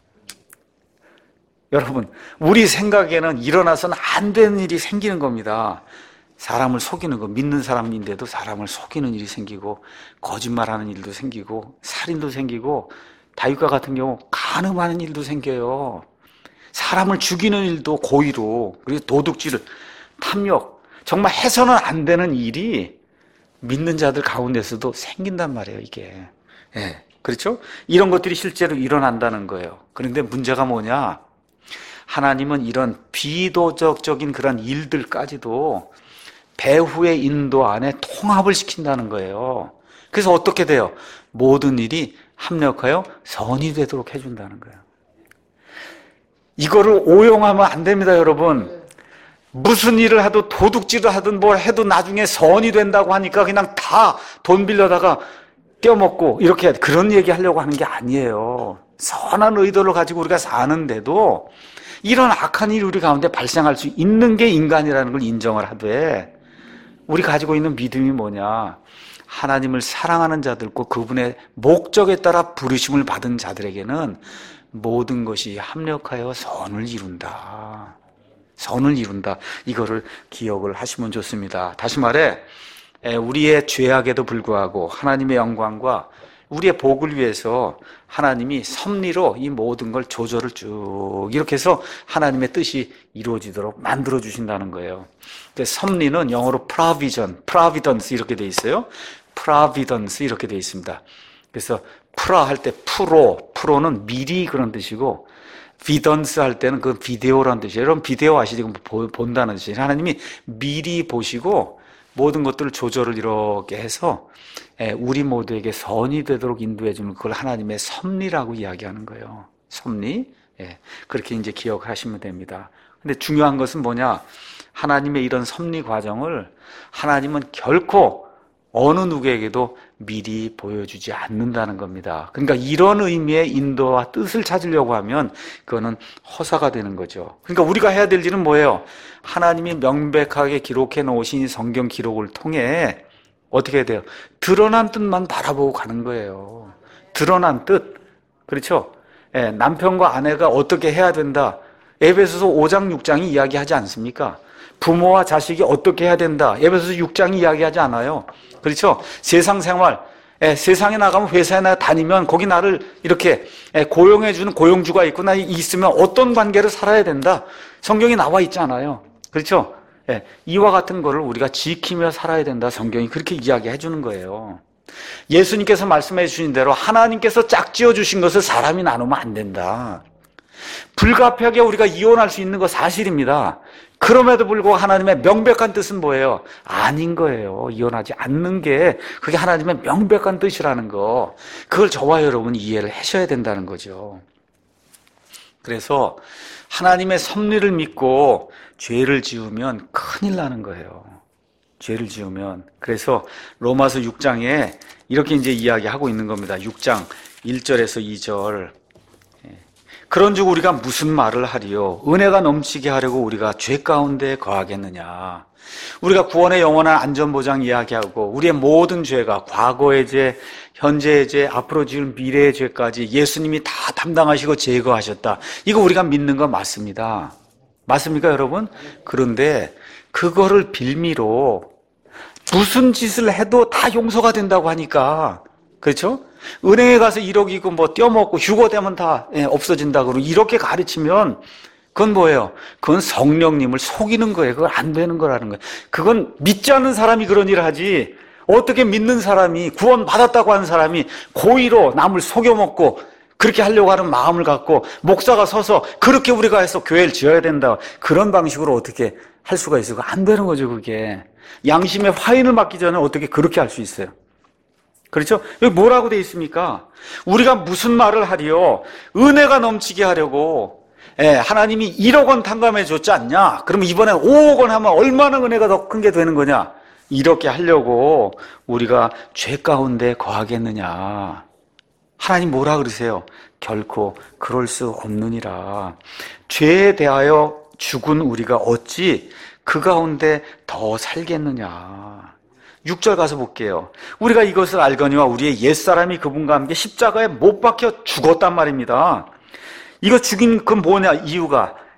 여러분, 우리 생각에는 일어나서는 안 되는 일이 생기는 겁니다. 사람을 속이는 거, 믿는 사람인데도 사람을 속이는 일이 생기고 거짓말하는 일도 생기고 살인도 생기고 다윗과 같은 경우 간음하는 일도 생겨요. 사람을 죽이는 일도 고의로, 그리고 도둑질, 탐욕, 정말 해서는 안 되는 일이 믿는 자들 가운데서도 생긴단 말이에요, 이게. 예, 그렇죠? 이런 것들이 실제로 일어난다는 거예요. 그런데 문제가 뭐냐? 하나님은 이런 비도덕적인 그런 일들까지도 배후의 인도 안에 통합을 시킨다는 거예요. 그래서 어떻게 돼요? 모든 일이 합력하여 선이 되도록 해준다는 거예요. 이거를 오용하면 안 됩니다, 여러분. 무슨 일을 하도 도둑질을 하든 뭘 해도 나중에 선이 된다고 하니까 그냥 다 돈 빌려다가 떼어먹고 이렇게 그런 얘기 하려고 하는 게 아니에요. 선한 의도를 가지고 우리가 사는데도 이런 악한 일이 우리 가운데 발생할 수 있는 게 인간이라는 걸 인정을 하되, 우리 가지고 있는 믿음이 뭐냐? 하나님을 사랑하는 자들과 그분의 목적에 따라 부르심을 받은 자들에게는 모든 것이 합력하여 선을 이룬다. 선을 이룬다. 이거를 기억을 하시면 좋습니다. 다시 말해, 우리의 죄악에도 불구하고 하나님의 영광과 우리의 복을 위해서 하나님이 섭리로 이 모든 걸 조절을 쭉 이렇게 해서 하나님의 뜻이 이루어지도록 만들어 주신다는 거예요. 섭리는 영어로 providence 이렇게 돼 있어요. providence 이렇게 돼 있습니다. 그래서 프라 할 때 프로는 미리 그런 뜻이고, 비던스 할 때는 그 비데오라는 뜻이에요. 여러분 비데오 아시죠? 본다는 뜻이에요. 하나님이 미리 보시고 모든 것들을 조절을 이렇게 해서 우리 모두에게 선이 되도록 인도해 주는 그걸 하나님의 섭리라고 이야기하는 거예요. 섭리. 그렇게 이제 기억하시면 됩니다. 근데 중요한 것은 뭐냐? 하나님의 이런 섭리 과정을 하나님은 결코 어느 누구에게도 미리 보여주지 않는다는 겁니다. 그러니까 이런 의미의 인도와 뜻을 찾으려고 하면 그거는 허사가 되는 거죠. 그러니까 우리가 해야 될 일은 뭐예요? 하나님이 명백하게 기록해 놓으신 성경 기록을 통해 어떻게 해야 돼요? 드러난 뜻만 바라보고 가는 거예요. 드러난 뜻. 그렇죠? 남편과 아내가 어떻게 해야 된다. 에베소서 5장 6장이 이야기하지 않습니까? 부모와 자식이 어떻게 해야 된다. 에베소서 6장이 이야기하지 않아요. 그렇죠? 세상 생활, 세상에 나가면 회사에 다니면 거기 나를 이렇게 고용해주는 고용주가 있고 나 있으면 어떤 관계를 살아야 된다. 성경이 나와 있잖아요. 그렇죠? 이와 같은 거를 우리가 지키며 살아야 된다. 성경이 그렇게 이야기해 주는 거예요. 예수님께서 말씀해 주신 대로 하나님께서 짝지어 주신 것을 사람이 나누면 안 된다. 불가피하게 우리가 이혼할 수 있는 거 사실입니다. 그럼에도 불구하고 하나님의 명백한 뜻은 뭐예요? 아닌 거예요. 이혼하지 않는 게 그게 하나님의 명백한 뜻이라는 거. 그걸 저와 여러분이 이해를 하셔야 된다는 거죠. 그래서 하나님의 섭리를 믿고 죄를 지으면 큰일 나는 거예요. 죄를 지으면. 그래서 로마서 6장에 이렇게 이제 이야기하고 있는 겁니다. 6장 1절에서 2절. 그런즉 우리가 무슨 말을 하리요? 은혜가 넘치게 하려고 우리가 죄 가운데 거하겠느냐? 우리가 구원의 영원한 안전보장 이야기하고 우리의 모든 죄가 과거의 죄, 현재의 죄, 앞으로 지을 미래의 죄까지 예수님이 다 담당하시고 제거하셨다. 이거 우리가 믿는 거 맞습니다. 맞습니까, 여러분? 그런데 그거를 빌미로 무슨 짓을 해도 다 용서가 된다고 하니까, 그렇죠? 은행에 가서 1억이고 뭐 떼어먹고 휴거되면 다 없어진다 그러고 이렇게 가르치면 그건 뭐예요? 그건 성령님을 속이는 거예요. 그건 안 되는 거라는 거예요. 그건 믿지 않는 사람이 그런 일을 하지, 어떻게 믿는 사람이, 구원 받았다고 하는 사람이 고의로 남을 속여먹고 그렇게 하려고 하는 마음을 갖고 목사가 서서 그렇게 우리가 해서 교회를 지어야 된다, 그런 방식으로 어떻게 할 수가 있어요? 안 되는 거죠. 그게 양심의 화인을 맞기 전에 어떻게 그렇게 할 수 있어요? 그렇죠? 여기 뭐라고 돼 있습니까? 우리가 무슨 말을 하리요? 은혜가 넘치게 하려고 하나님이 1억 원 탕감해 줬지 않냐? 그럼 이번에 5억 원 하면 얼마나 은혜가 더 큰 게 되는 거냐? 이렇게 하려고 우리가 죄 가운데 거하겠느냐? 하나님 뭐라 그러세요? 결코 그럴 수 없느니라. 죄에 대하여 죽은 우리가 어찌 그 가운데 더 살겠느냐? 6절 가서 볼게요. 우리가 이것을 알거니와 우리의 옛사람이 그분과 함께 십자가에 못 박혀 죽었단 말입니다. 이거 죽인 그 뭐냐 이유가?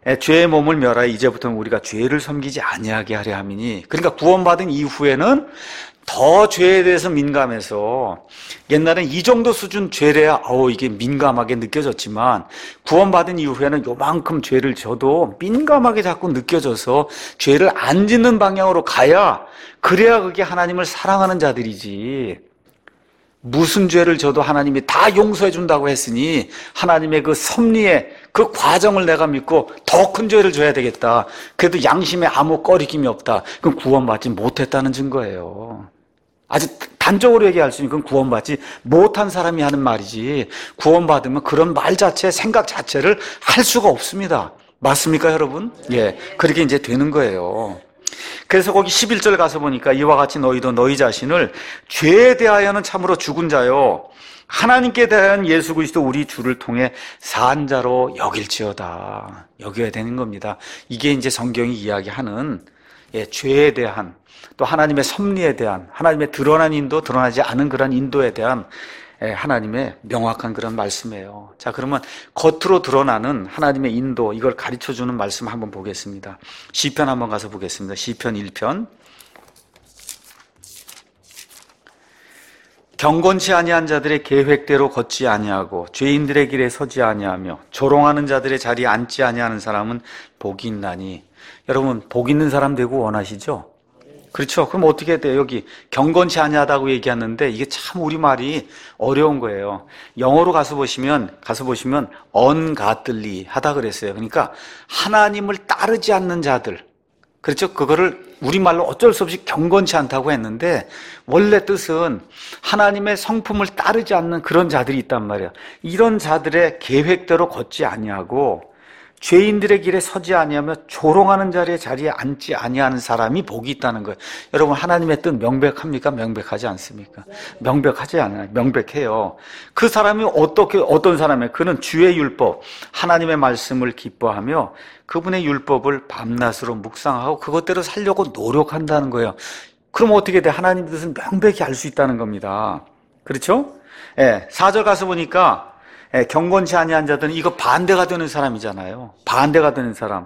죄의 몸을 멸하여 이제부터는 우리가 죄를 섬기지 아니하게 하려 함이니, 그러니까 구원받은 이후에는 더 죄에 대해서 민감해서, 옛날엔 이 정도 수준 죄래야 이게 민감하게 느껴졌지만, 구원받은 이후에는 요만큼 죄를 져도 민감하게 자꾸 느껴져서 죄를 안 짓는 방향으로 가야, 그래야 그게 하나님을 사랑하는 자들이지. 무슨 죄를 져도 하나님이 다 용서해 준다고 했으니 하나님의 그 섭리의 그 과정을 내가 믿고 더 큰 죄를 져야 되겠다, 그래도 양심에 아무 꺼리낌이 없다, 그럼 구원받지 못했다는 증거예요. 아주 단적으로 얘기할 수 있는, 그건 구원받지 못한 사람이 하는 말이지, 구원받으면 그런 말 자체, 생각 자체를 할 수가 없습니다. 맞습니까, 여러분? 예, 그렇게 이제 되는 거예요. 그래서 거기 11절 가서 보니까 이와 같이 너희도 너희 자신을 죄에 대하여는 참으로 죽은 자요, 하나님께 대한 예수 그리스도 우리 주를 통해 산 자로 여길지어다. 여겨야 되는 겁니다. 이게 이제 성경이 이야기하는 죄에 대한, 또 하나님의 섭리에 대한, 하나님의 드러난 인도, 드러나지 않은 그런 인도에 대한 하나님의 명확한 그런 말씀이에요. 자, 그러면 겉으로 드러나는 하나님의 인도, 이걸 가르쳐주는 말씀 한번 보겠습니다. 시편 한번 가서 보겠습니다. 시편 1편. 경건치 아니한 자들의 계획대로 걷지 아니하고 죄인들의 길에 서지 아니하며 조롱하는 자들의 자리에 앉지 아니하는 사람은 복이 있나니. 여러분, 복 있는 사람 되고 원하시죠? 그렇죠. 그럼 어떻게 돼요? 여기 경건치 아니하다고 얘기하는데 이게 참 우리말이 어려운 거예요. 영어로 가서 보시면 ungodly 하다 그랬어요. 그러니까 하나님을 따르지 않는 자들. 그렇죠. 그거를 우리말로 어쩔 수 없이 경건치 않다고 했는데, 원래 뜻은 하나님의 성품을 따르지 않는 그런 자들이 있단 말이에요. 이런 자들의 계획대로 걷지 아니하고 죄인들의 길에 서지 아니하며 조롱하는 자리에 앉지 아니하는 사람이 복이 있다는 거예요. 여러분, 하나님의 뜻 명백합니까? 명백하지 않습니까? 명백하지 않아요. 명백해요. 그 사람이 어떤 사람이에요? 그는 주의 율법, 하나님의 말씀을 기뻐하며 그분의 율법을 밤낮으로 묵상하고 그것대로 살려고 노력한다는 거예요. 그럼 어떻게 돼? 하나님의 뜻은 명백히 알 수 있다는 겁니다. 그렇죠? 4절 가서 보니까 경건치 아니한 자들은 이거 반대가 되는 사람이잖아요. 반대가 되는 사람.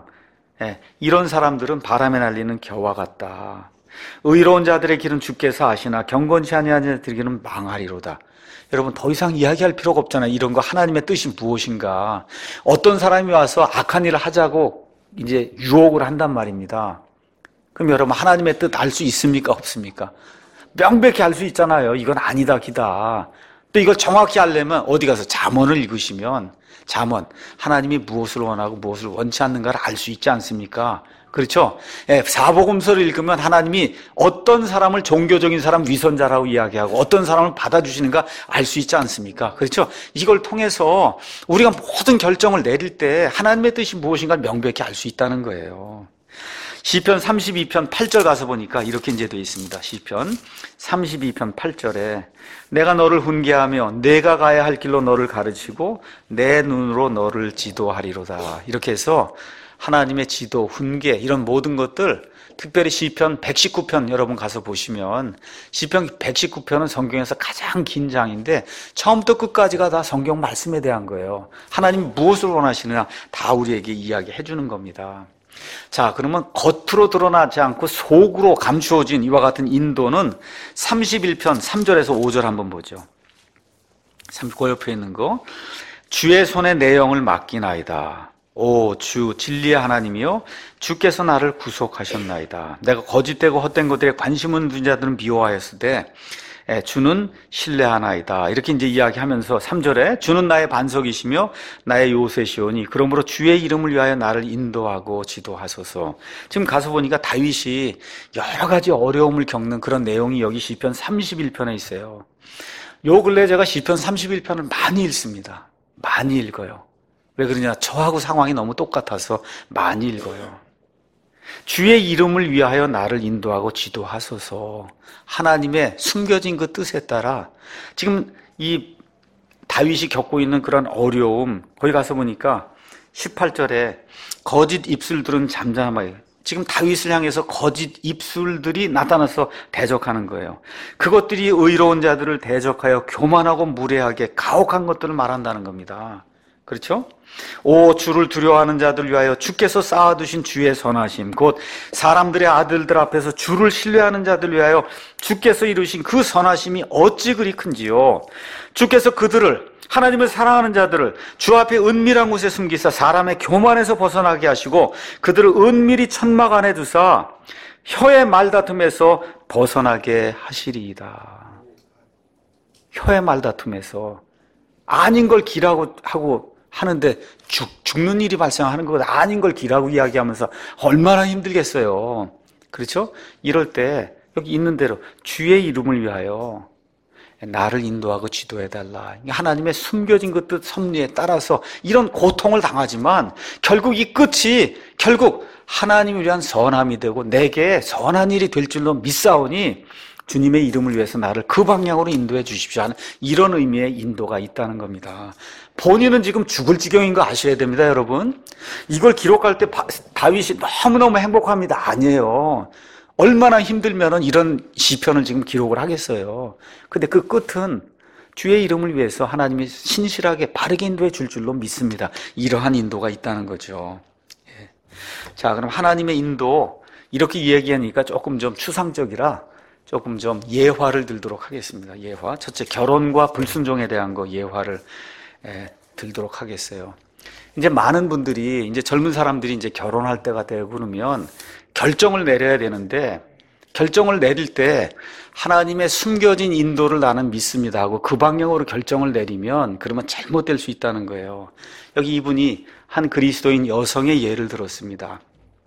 이런 사람들은 바람에 날리는 겨와 같다. 의로운 자들의 길은 주께서 아시나 경건치 아니한 자들의 길은 망하리로다. 여러분, 더 이상 이야기할 필요가 없잖아요. 이런 거 하나님의 뜻이 무엇인가. 어떤 사람이 와서 악한 일을 하자고 이제 유혹을 한단 말입니다. 그럼 여러분, 하나님의 뜻 알 수 있습니까? 없습니까? 명백히 알 수 있잖아요. 이건 아니다, 기다. 또 이걸 정확히 알려면 어디 가서 잠언을 읽으시면 잠언, 하나님이 무엇을 원하고 무엇을 원치 않는가를 알 수 있지 않습니까? 그렇죠? 사복음서를 읽으면 하나님이 어떤 사람을 종교적인 사람 위선자라고 이야기하고 어떤 사람을 받아주시는가 알 수 있지 않습니까? 그렇죠? 이걸 통해서 우리가 모든 결정을 내릴 때 하나님의 뜻이 무엇인가를 명백히 알 수 있다는 거예요. 시편 32편 8절 가서 보니까 이렇게 이제 되어 있습니다. 시편 32편 8절에 내가 너를 훈계하며 내가 가야 할 길로 너를 가르치고 내 눈으로 너를 지도하리로다. 이렇게 해서 하나님의 지도, 훈계, 이런 모든 것들, 특별히 시편 119편 여러분 가서 보시면 시편 119편은 성경에서 가장 긴 장인데 처음부터 끝까지가 다 성경 말씀에 대한 거예요. 하나님이 무엇을 원하시느냐 다 우리에게 이야기해 주는 겁니다. 자, 그러면 겉으로 드러나지 않고 속으로 감추어진 이와 같은 인도는 31편 3절에서 5절 한번 보죠. 그 옆에 있는 거. 주의 손에 내 영을 맡기나이다. 오 주 진리의 하나님이여, 주께서 나를 구속하셨나이다. 내가 거짓되고 헛된 것들에 관심을 둔 자들은 미워하였으되 주는 신뢰하나이다. 이렇게 이제 이야기하면서 3절에 주는 나의 반석이시며 나의 요새시오니 그러므로 주의 이름을 위하여 나를 인도하고 지도하소서. 지금 가서 보니까 다윗이 여러 가지 어려움을 겪는 그런 내용이 여기 시편 31편에 있어요. 요 근래 제가 시편 31편을 많이 읽습니다. 많이 읽어요. 왜 그러냐? 저하고 상황이 너무 똑같아서 많이 읽어요. 주의 이름을 위하여 나를 인도하고 지도하소서. 하나님의 숨겨진 그 뜻에 따라 지금 이 다윗이 겪고 있는 그런 어려움, 거기 가서 보니까 18절에 거짓 입술들은 잠잠하여, 지금 다윗을 향해서 거짓 입술들이 나타나서 대적하는 거예요. 그것들이 의로운 자들을 대적하여 교만하고 무례하게 가혹한 것들을 말한다는 겁니다. 그렇죠? 오 주를 두려워하는 자들 위하여 주께서 쌓아두신 주의 선하심, 곧 사람들의 아들들 앞에서 주를 신뢰하는 자들 위하여 주께서 이루신 그 선하심이 어찌 그리 큰지요. 주께서 그들을, 하나님을 사랑하는 자들을 주 앞에 은밀한 곳에 숨기사 사람의 교만에서 벗어나게 하시고 그들을 은밀히 천막 안에 두사 혀의 말다툼에서 벗어나게 하시리이다. 혀의 말다툼에서 아닌 걸 기라고 하고 하는데 죽는 일이 발생하는 것 아닌 걸 기라고 이야기하면서 얼마나 힘들겠어요. 그렇죠? 이럴 때 여기 있는 대로 주의 이름을 위하여 나를 인도하고 지도해달라. 하나님의 숨겨진 그 뜻 섭리에 따라서 이런 고통을 당하지만 결국 이 끝이 결국 하나님을 위한 선함이 되고 내게 선한 일이 될 줄로 믿사오니 주님의 이름을 위해서 나를 그 방향으로 인도해 주십시오 하는 이런 의미의 인도가 있다는 겁니다. 본인은 지금 죽을 지경인 거 아셔야 됩니다, 여러분. 이걸 기록할 때 다윗이 너무너무 행복합니다. 아니에요. 얼마나 힘들면은 이런 시편을 지금 기록을 하겠어요. 근데 그 끝은 주의 이름을 위해서 하나님이 신실하게 바르게 인도해 줄 줄로 믿습니다. 이러한 인도가 있다는 거죠. 예. 자, 그럼 하나님의 인도 이렇게 이야기하니까 조금 좀 추상적이라 조금 좀 예화를 들도록 하겠습니다. 예화. 첫째, 결혼과 불순종에 대한 거 예화를 들도록 하겠어요. 이제 많은 분들이 이제 젊은 사람들이 이제 결혼할 때가 되고 그러면 결정을 내려야 되는데 결정을 내릴 때 하나님의 숨겨진 인도를 나는 믿습니다 하고 그 방향으로 결정을 내리면 그러면 잘못될 수 있다는 거예요. 여기 이분이 한 그리스도인 여성의 예를 들었습니다.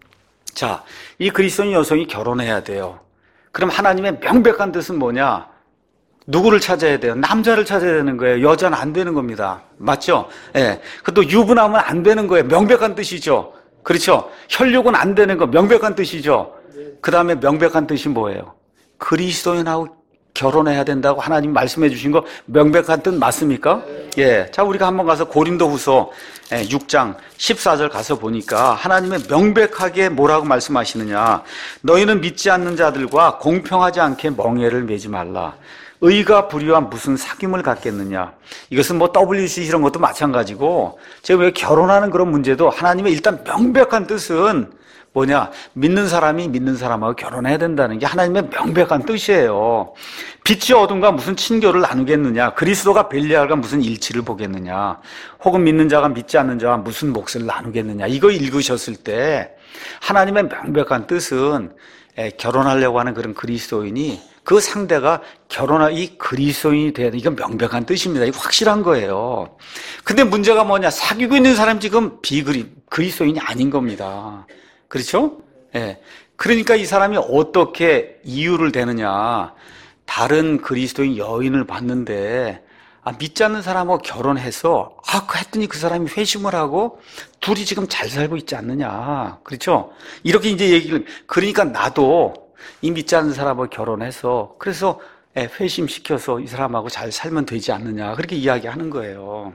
자, 이 그리스도인 여성이 결혼해야 돼요. 그럼 하나님의 명백한 뜻은 뭐냐? 누구를 찾아야 돼요? 남자를 찾아야 되는 거예요. 여자는 안 되는 겁니다. 맞죠? 예. 그것도 유부남은 안 되는 거예요. 명백한 뜻이죠. 그렇죠? 혈육은 안 되는 거 명백한 뜻이죠. 그 다음에 명백한 뜻이 뭐예요? 그리스도인하고 결혼해야 된다고 하나님 말씀해 주신 거 명백한 뜻 맞습니까? 예. 자, 우리가 한번 가서 고린도후서 6장 14절 가서 보니까 하나님의 명백하게 뭐라고 말씀하시느냐? 너희는 믿지 않는 자들과 공평하지 않게 멍에를 매지 말라. 의가 불의와 무슨 사귐을 갖겠느냐. 이것은 뭐 WC 이런 것도 마찬가지고 제가 왜 결혼하는 그런 문제도 하나님의 일단 명백한 뜻은 뭐냐? 믿는 사람이 믿는 사람하고 결혼해야 된다는 게 하나님의 명백한 뜻이에요. 빛이 어둠과 무슨 친교를 나누겠느냐? 그리스도가 벨리알과 무슨 일치를 보겠느냐? 혹은 믿는 자가 믿지 않는 자와 무슨 몫을 나누겠느냐? 이거 읽으셨을 때 하나님의 명백한 뜻은 결혼하려고 하는 그런 그리스도인이 그 상대가 결혼할 이 그리스도인이 돼야 돼. 이건 명백한 뜻입니다. 이거 확실한 거예요. 근데 문제가 뭐냐? 사귀고 있는 사람 지금 그리스도인이 아닌 겁니다. 그렇죠? 예. 그러니까 이 사람이 어떻게 이유를 대느냐? 다른 그리스도인 여인을 봤는데 믿지 않는 사람하고 결혼해서 했더니 그 사람이 회심을 하고 둘이 지금 잘 살고 있지 않느냐? 그렇죠? 이렇게 이제 얘기를 그러니까 나도 이 믿지 않는 사람하고 결혼해서 그래서 회심시켜서 이 사람하고 잘 살면 되지 않느냐? 그렇게 이야기하는 거예요.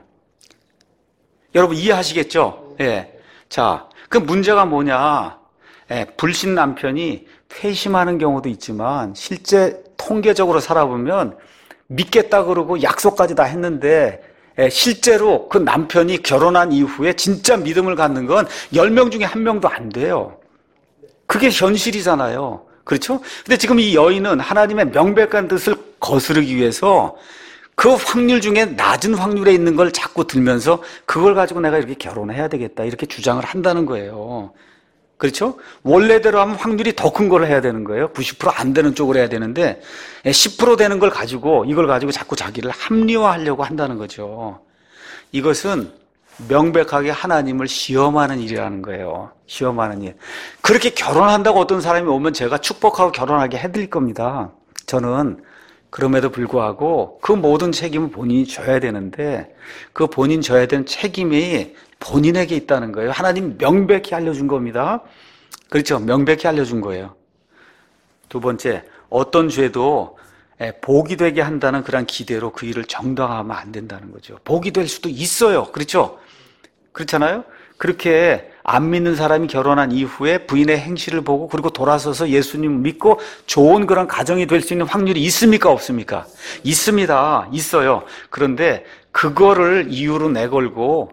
여러분 이해하시겠죠? 예. 자, 그 문제가 뭐냐? 불신 남편이 회심하는 경우도 있지만 실제 통계적으로 살아보면 믿겠다 그러고 약속까지 다 했는데 실제로 그 남편이 결혼한 이후에 진짜 믿음을 갖는 건 10명 중에 1명도 안 돼요. 그게 현실이잖아요. 그렇죠? 근데 지금 이 여인은 하나님의 명백한 뜻을 거스르기 위해서 그 확률 중에 낮은 확률에 있는 걸 자꾸 들면서 그걸 가지고 내가 이렇게 결혼해야 되겠다 이렇게 주장을 한다는 거예요. 그렇죠? 원래대로 하면 확률이 더 큰 걸 해야 되는 거예요. 90% 안 되는 쪽으로 해야 되는데 10% 되는 걸 가지고 이걸 가지고 자꾸 자기를 합리화하려고 한다는 거죠. 이것은 명백하게 하나님을 시험하는 일이라는 거예요. 시험하는 일. 그렇게 결혼한다고 어떤 사람이 오면 제가 축복하고 결혼하게 해드릴 겁니다. 저는 그럼에도 불구하고 그 모든 책임은 본인이 져야 되는데 그 본인 져야 되는 책임이 본인에게 있다는 거예요. 하나님 명백히 알려준 겁니다. 그렇죠? 명백히 알려준 거예요. 두 번째, 어떤 죄도 복이 되게 한다는 그런 기대로 그 일을 정당화하면 안 된다는 거죠. 복이 될 수도 있어요. 그렇죠? 그렇잖아요? 그렇게 안 믿는 사람이 결혼한 이후에 부인의 행실을 보고 그리고 돌아서서 예수님을 믿고 좋은 그런 가정이 될 수 있는 확률이 있습니까? 없습니까? 있습니다. 있어요. 그런데 그거를 이유로 내걸고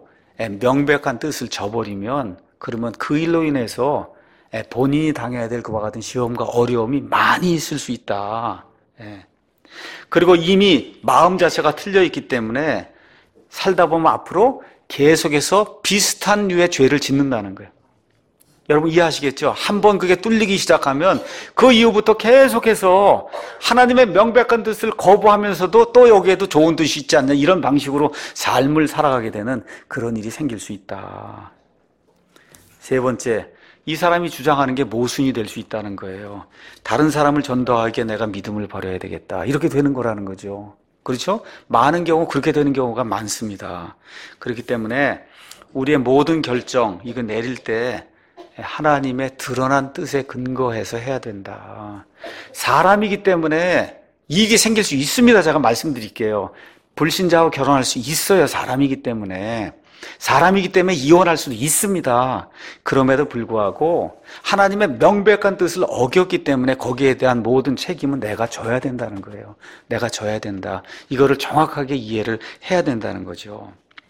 명백한 뜻을 저버리면 그러면 그 일로 인해서 본인이 당해야 될 그와 같은 시험과 어려움이 많이 있을 수 있다. 그리고 이미 마음 자체가 틀려 있기 때문에 살다 보면 앞으로 계속해서 비슷한 류의 죄를 짓는다는 거예요. 여러분 이해하시겠죠? 한번 그게 뚫리기 시작하면 그 이후부터 계속해서 하나님의 명백한 뜻을 거부하면서도 또 여기에도 좋은 뜻이 있지 않냐 이런 방식으로 삶을 살아가게 되는 그런 일이 생길 수 있다. 세 번째, 이 사람이 주장하는 게 모순이 될 수 있다는 거예요. 다른 사람을 전도하기에 내가 믿음을 버려야 되겠다. 이렇게 되는 거라는 거죠. 그렇죠? 많은 경우 그렇게 되는 경우가 많습니다. 그렇기 때문에 우리의 모든 결정, 이거 내릴 때 하나님의 드러난 뜻에 근거해서 해야 된다. 사람이기 때문에 이익이 생길 수 있습니다. 제가 말씀드릴게요. 불신자와 결혼할 수 있어요. 사람이기 때문에 이혼할 수도 있습니다. 그럼에도 불구하고 하나님의 명백한 뜻을 어겼기 때문에 거기에 대한 모든 책임은 내가 져야 된다는 거예요. 내가 져야 된다. 이거를 정확하게 이해를 해야 된다는 거죠.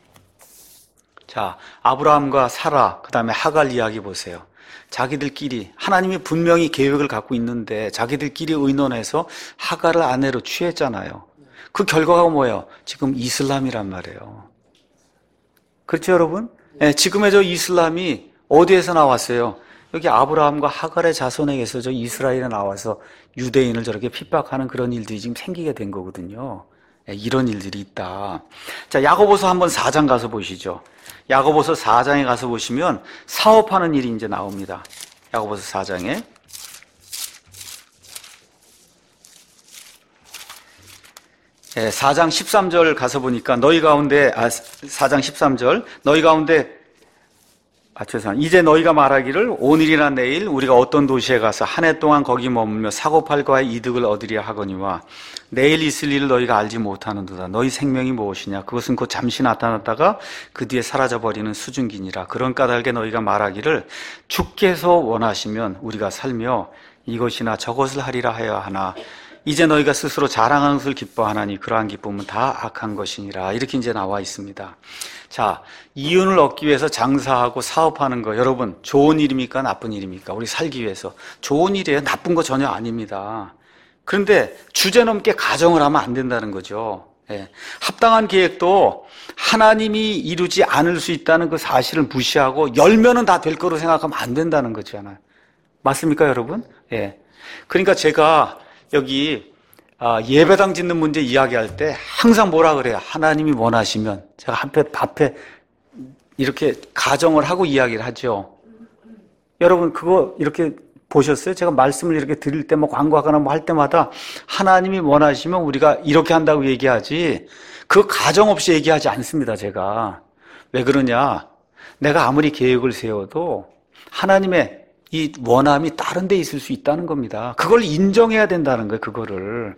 자, 아브라함과 사라, 그 다음에 하갈 이야기 보세요. 자기들끼리 하나님이 분명히 계획을 갖고 있는데 자기들끼리 의논해서 하갈을 아내로 취했잖아요. 그 결과가 뭐예요? 지금 이슬람이란 말이에요. 그렇죠, 여러분? 지금의 저 이슬람이 어디에서 나왔어요? 여기 아브라함과 하갈의 자손에게서 저 이스라엘에 나와서 유대인을 저렇게 핍박하는 그런 일들이 지금 생기게 된 거거든요. 이런 일들이 있다. 자, 야고보서 한번 4장 가서 보시죠. 야고보서 4장에 가서 보시면 사업하는 일이 이제 나옵니다. 야고보서 4장에 4장 13절 가서 보니까 4장 13절 너희 가운데 죄송합니다. 이제 너희가 말하기를 오늘이나 내일 우리가 어떤 도시에 가서 한 해 동안 거기 머물며 사고팔과의 이득을 얻으려 하거니와 내일 있을 일을 너희가 알지 못하는도다. 너희 생명이 무엇이냐? 그것은 곧 잠시 나타났다가 그 뒤에 사라져버리는 수증기니라. 그런 까닭에 너희가 말하기를 주께서 원하시면 우리가 살며 이것이나 저것을 하리라 하여 하나 이제 너희가 스스로 자랑하는 것을 기뻐하나니 그러한 기쁨은 다 악한 것이니라. 이렇게 이제 나와 있습니다. 자, 이윤을 얻기 위해서 장사하고 사업하는 거 여러분 좋은 일입니까? 나쁜 일입니까? 우리 살기 위해서 좋은 일이에요. 나쁜 거 전혀 아닙니다. 그런데 주제넘게 가정을 하면 안 된다는 거죠. 합당한 계획도 하나님이 이루지 않을 수 있다는 그 사실을 무시하고 열면은 다 될 거로 생각하면 안 된다는 거잖아요. 맞습니까, 여러분? 그러니까 제가 여기 예배당 짓는 문제 이야기할 때 항상 뭐라 그래요? 하나님이 원하시면 제가 앞에 이렇게 가정을 하고 이야기를 하죠. 여러분 그거 이렇게 보셨어요? 제가 말씀을 이렇게 드릴 때 뭐 광고하거나 뭐 할 때마다 하나님이 원하시면 우리가 이렇게 한다고 얘기하지 그 가정 없이 얘기하지 않습니다. 제가 왜 그러냐? 내가 아무리 계획을 세워도 하나님의 이 원함이 다른 데 있을 수 있다는 겁니다. 그걸 인정해야 된다는 거예요, 그거를.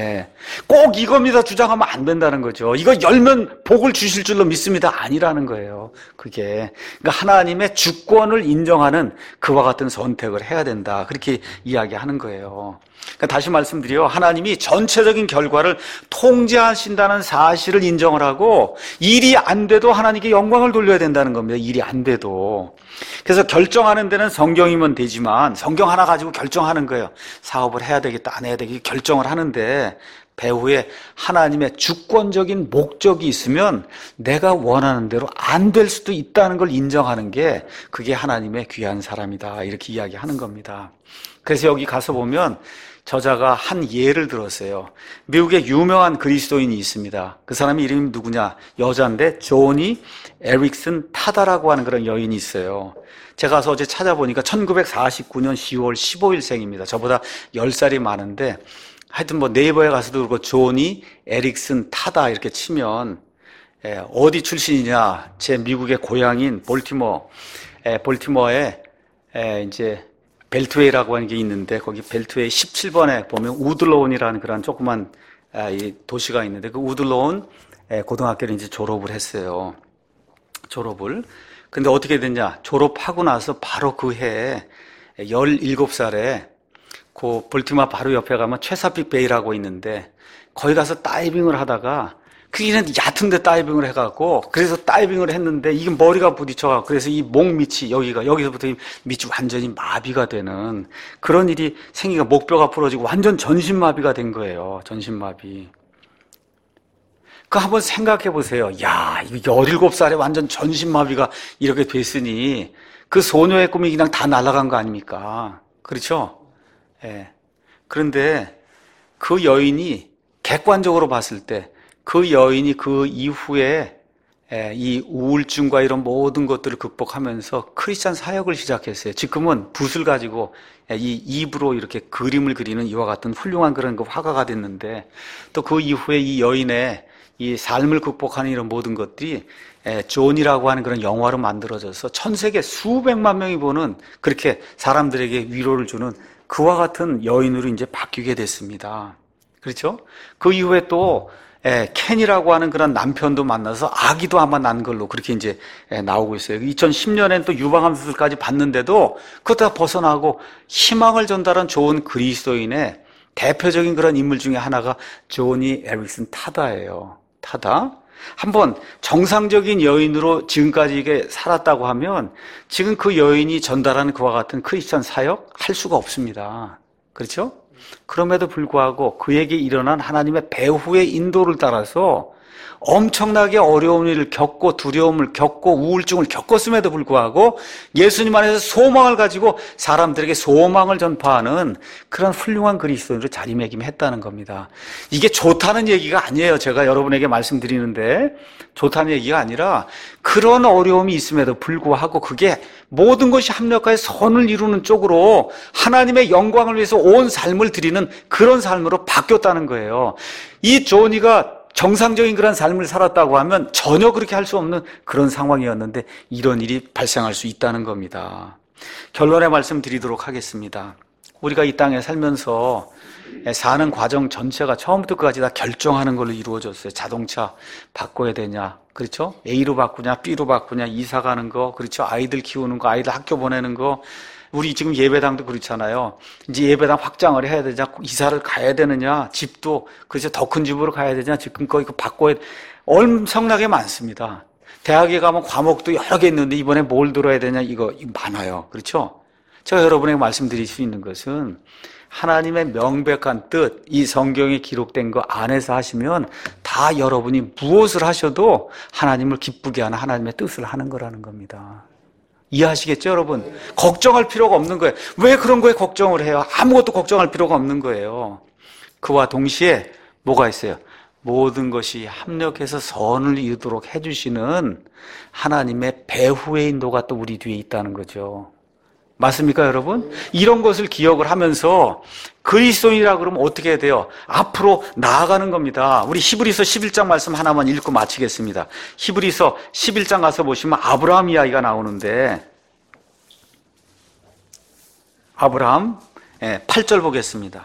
꼭 이겁니다 주장하면 안 된다는 거죠. 이거 열면 복을 주실 줄로 믿습니다. 아니라는 거예요, 그게. 그러니까 하나님의 주권을 인정하는 그와 같은 선택을 해야 된다. 그렇게 이야기하는 거예요. 그러니까 다시 말씀드려 하나님이 전체적인 결과를 통제하신다는 사실을 인정을 하고 일이 안 돼도 하나님께 영광을 돌려야 된다는 겁니다. 일이 안 돼도. 그래서 결정하는 데는 성경이면 되지만 성경 하나 가지고 결정하는 거예요. 사업을 해야 되겠다 안 해야 되겠다 결정을 하는데 배후에 하나님의 주권적인 목적이 있으면 내가 원하는 대로 안 될 수도 있다는 걸 인정하는 게 그게 하나님의 귀한 사람이다 이렇게 이야기하는 겁니다. 그래서 여기 가서 보면 저자가 한 예를 들었어요. 미국에 유명한 그리스도인이 있습니다. 그 사람의 이름이 누구냐? 여자인데 조니 에릭슨 타다라고 하는 그런 여인이 있어요. 제가 가서 어제 찾아보니까 1949년 10월 15일생입니다. 저보다 10살이 많은데 하여튼 뭐 네이버에 가서도 그렇고 조니 에릭슨 타다 이렇게 치면 어디 출신이냐? 제 미국의 고향인 볼티모어에 이제 벨트웨이라고 하는 게 있는데 거기 벨트웨이 17번에 보면 우드로운이라는 그런 조그만 이 도시가 있는데 그 우드로운 고등학교를 이제 졸업을 했어요. 졸업을. 근데 어떻게 됐냐? 졸업하고 나서 바로 그 해에 17살에 그 볼티모어 바로 옆에 가면 체사픽 베이라고 있는데 거기 가서 다이빙을 하다가 그게 얕은 데 다이빙을 해갖고, 그래서 다이빙을 했는데, 이게 머리가 부딪혀갖고, 그래서 이 목 밑이, 여기서부터 이 밑이 완전히 마비가 되는 그런 일이 생기가 목뼈가 부러지고 완전 전신마비가 된 거예요. 전신마비. 그 한번 생각해 보세요. 야, 이게 17살에 완전 전신마비가 이렇게 됐으니, 그 소녀의 꿈이 그냥 다 날아간 거 아닙니까? 그렇죠? 예. 그런데 그 여인이 객관적으로 봤을 때, 그 여인이 그 이후에 이 우울증과 이런 모든 것들을 극복하면서 크리스찬 사역을 시작했어요. 지금은 붓을 가지고 이 입으로 이렇게 그림을 그리는 이와 같은 훌륭한 그런 그 화가가 됐는데, 또 그 이후에 이 여인의 이 삶을 극복하는 이런 모든 것들이 존이라고 하는 그런 영화로 만들어져서 전 세계 수백만 명이 보는, 그렇게 사람들에게 위로를 주는 그와 같은 여인으로 이제 바뀌게 됐습니다. 그렇죠? 그 이후에 또 켄이라고 하는 그런 남편도 만나서 아기도 아마 난 걸로 그렇게 이제 나오고 있어요. 2010년엔 또 유방암 수술까지 받는데도 그것 다 벗어나고 희망을 전달한 좋은 그리스도인의 대표적인 그런 인물 중에 하나가 조니 에릭슨 타다예요. 타다. 한번 정상적인 여인으로 지금까지 이게 살았다고 하면 지금 그 여인이 전달하는 그와 같은 크리스천 사역 할 수가 없습니다. 그렇죠? 그럼에도 불구하고 그에게 일어난 하나님의 배후의 인도를 따라서 엄청나게 어려운 일을 겪고 두려움을 겪고 우울증을 겪었음에도 불구하고 예수님 안에서 소망을 가지고 사람들에게 소망을 전파하는 그런 훌륭한 그리스도인으로 자리매김했다는 겁니다. 이게 좋다는 얘기가 아니에요. 제가 여러분에게 말씀드리는데 좋다는 얘기가 아니라 그런 어려움이 있음에도 불구하고 그게 모든 것이 합력하여 선을 이루는 쪽으로 하나님의 영광을 위해서 온 삶을 드리는 그런 삶으로 바뀌었다는 거예요. 이 조니가 정상적인 그런 삶을 살았다고 하면 전혀 그렇게 할 수 없는 그런 상황이었는데 이런 일이 발생할 수 있다는 겁니다. 결론의 말씀 드리도록 하겠습니다. 우리가 이 땅에 살면서 사는 과정 전체가 처음부터 끝까지 다 결정하는 걸로 이루어졌어요. 자동차 바꿔야 되냐, 그렇죠? A로 바꾸냐, B로 바꾸냐, 이사 가는 거, 그렇죠? 아이들 키우는 거, 아이들 학교 보내는 거. 우리 지금 예배당도 그렇잖아요. 이제 예배당 확장을 해야 되냐, 이사를 가야 되느냐, 집도 그래서 더 큰 집으로 가야 되냐, 지금 거 이거 바꿔야 엄청나게 많습니다. 대학에 가면 과목도 여러 개 있는데 이번에 뭘 들어야 되냐, 이거 많아요. 그렇죠? 제가 여러분에게 말씀드릴 수 있는 것은 하나님의 명백한 뜻, 이 성경에 기록된 거 안에서 하시면 다 여러분이 무엇을 하셔도 하나님을 기쁘게 하는 하나님의 뜻을 하는 거라는 겁니다. 이해하시겠죠, 여러분? 걱정할 필요가 없는 거예요. 왜 그런 거에 걱정을 해요? 아무것도 걱정할 필요가 없는 거예요. 그와 동시에 뭐가 있어요? 모든 것이 합력해서 선을 이루도록 해주시는 하나님의 배후의 인도가 또 우리 뒤에 있다는 거죠. 맞습니까, 여러분? 이런 것을 기억을 하면서 그리스도인이라 그러면 어떻게 해야 돼요? 앞으로 나아가는 겁니다. 우리 히브리서 11장 말씀 하나만 읽고 마치겠습니다. 히브리서 11장 가서 보시면 아브라함 이야기가 나오는데 아브라함 8절 보겠습니다.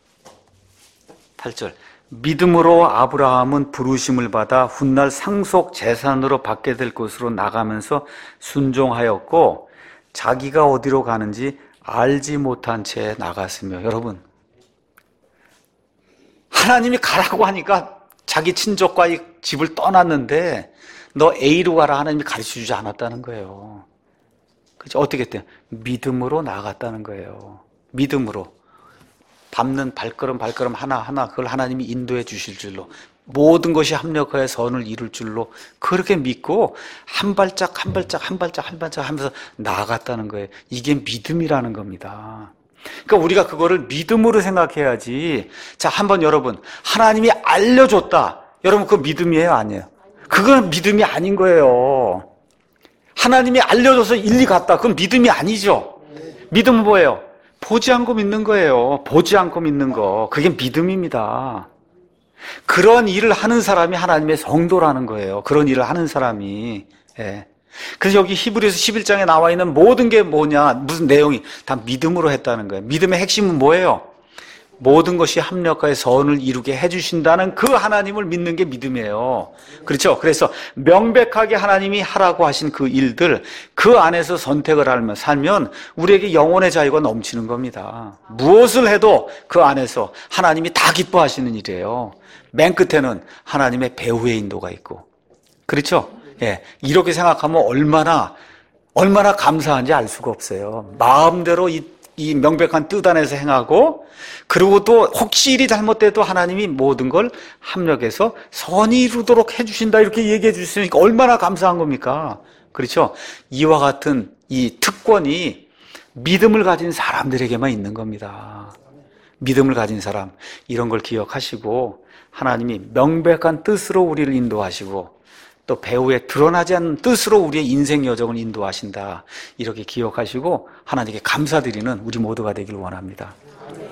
8절. 믿음으로 아브라함은 부르심을 받아 훗날 상속 재산으로 받게 될 곳으로 나가면서 순종하였고 자기가 어디로 가는지 알지 못한 채 나갔으며. 여러분, 하나님이 가라고 하니까 자기 친족과 이 집을 떠났는데 너 A로 가라 하나님이 가르쳐주지 않았다는 거예요. 그렇죠? 어떻게 했대요? 믿음으로 나아갔다는 거예요. 믿음으로. 밟는 발걸음 하나하나 그걸 하나님이 인도해 주실 줄로, 모든 것이 합력하여 선을 이룰 줄로 그렇게 믿고 한 발짝 하면서 나아갔다는 거예요. 이게 믿음이라는 겁니다. 그러니까 우리가 그거를 믿음으로 생각해야지. 자, 한번 여러분, 하나님이 알려줬다. 여러분, 그거 믿음이에요, 아니에요? 그건 믿음이 아닌 거예요. 하나님이 알려줘서 일리 갔다. 그건 믿음이 아니죠. 믿음은 뭐예요? 보지 않고 믿는 거예요. 보지 않고 믿는 거. 그게 믿음입니다. 그런 일을 하는 사람이 하나님의 성도라는 거예요. 그런 일을 하는 사람이. 예. 그래서 여기 히브리서 11장에 나와 있는 모든 게 뭐냐, 무슨 내용이 다 믿음으로 했다는 거예요. 믿음의 핵심은 뭐예요? 모든 것이 합력하여 선을 이루게 해주신다는 그 하나님을 믿는 게 믿음이에요. 그렇죠? 그래서 명백하게 하나님이 하라고 하신 그 일들, 그 안에서 선택을 하며 살면 우리에게 영혼의 자유가 넘치는 겁니다. 무엇을 해도 그 안에서 하나님이 다 기뻐하시는 일이에요. 맨 끝에는 하나님의 배후의 인도가 있고. 그렇죠? 예. 이렇게 생각하면 얼마나 감사한지 알 수가 없어요. 마음대로 이 명백한 뜻 안에서 행하고, 그리고 또 혹시 일이 잘못돼도 하나님이 모든 걸 합력해서 선이 이루도록 해주신다, 이렇게 얘기해 주시니까 얼마나 감사한 겁니까? 그렇죠? 이와 같은 이 특권이 믿음을 가진 사람들에게만 있는 겁니다. 믿음을 가진 사람, 이런 걸 기억하시고 하나님이 명백한 뜻으로 우리를 인도하시고 또 배후에 드러나지 않는 뜻으로 우리의 인생 여정을 인도하신다, 이렇게 기억하시고 하나님께 감사드리는 우리 모두가 되길 원합니다.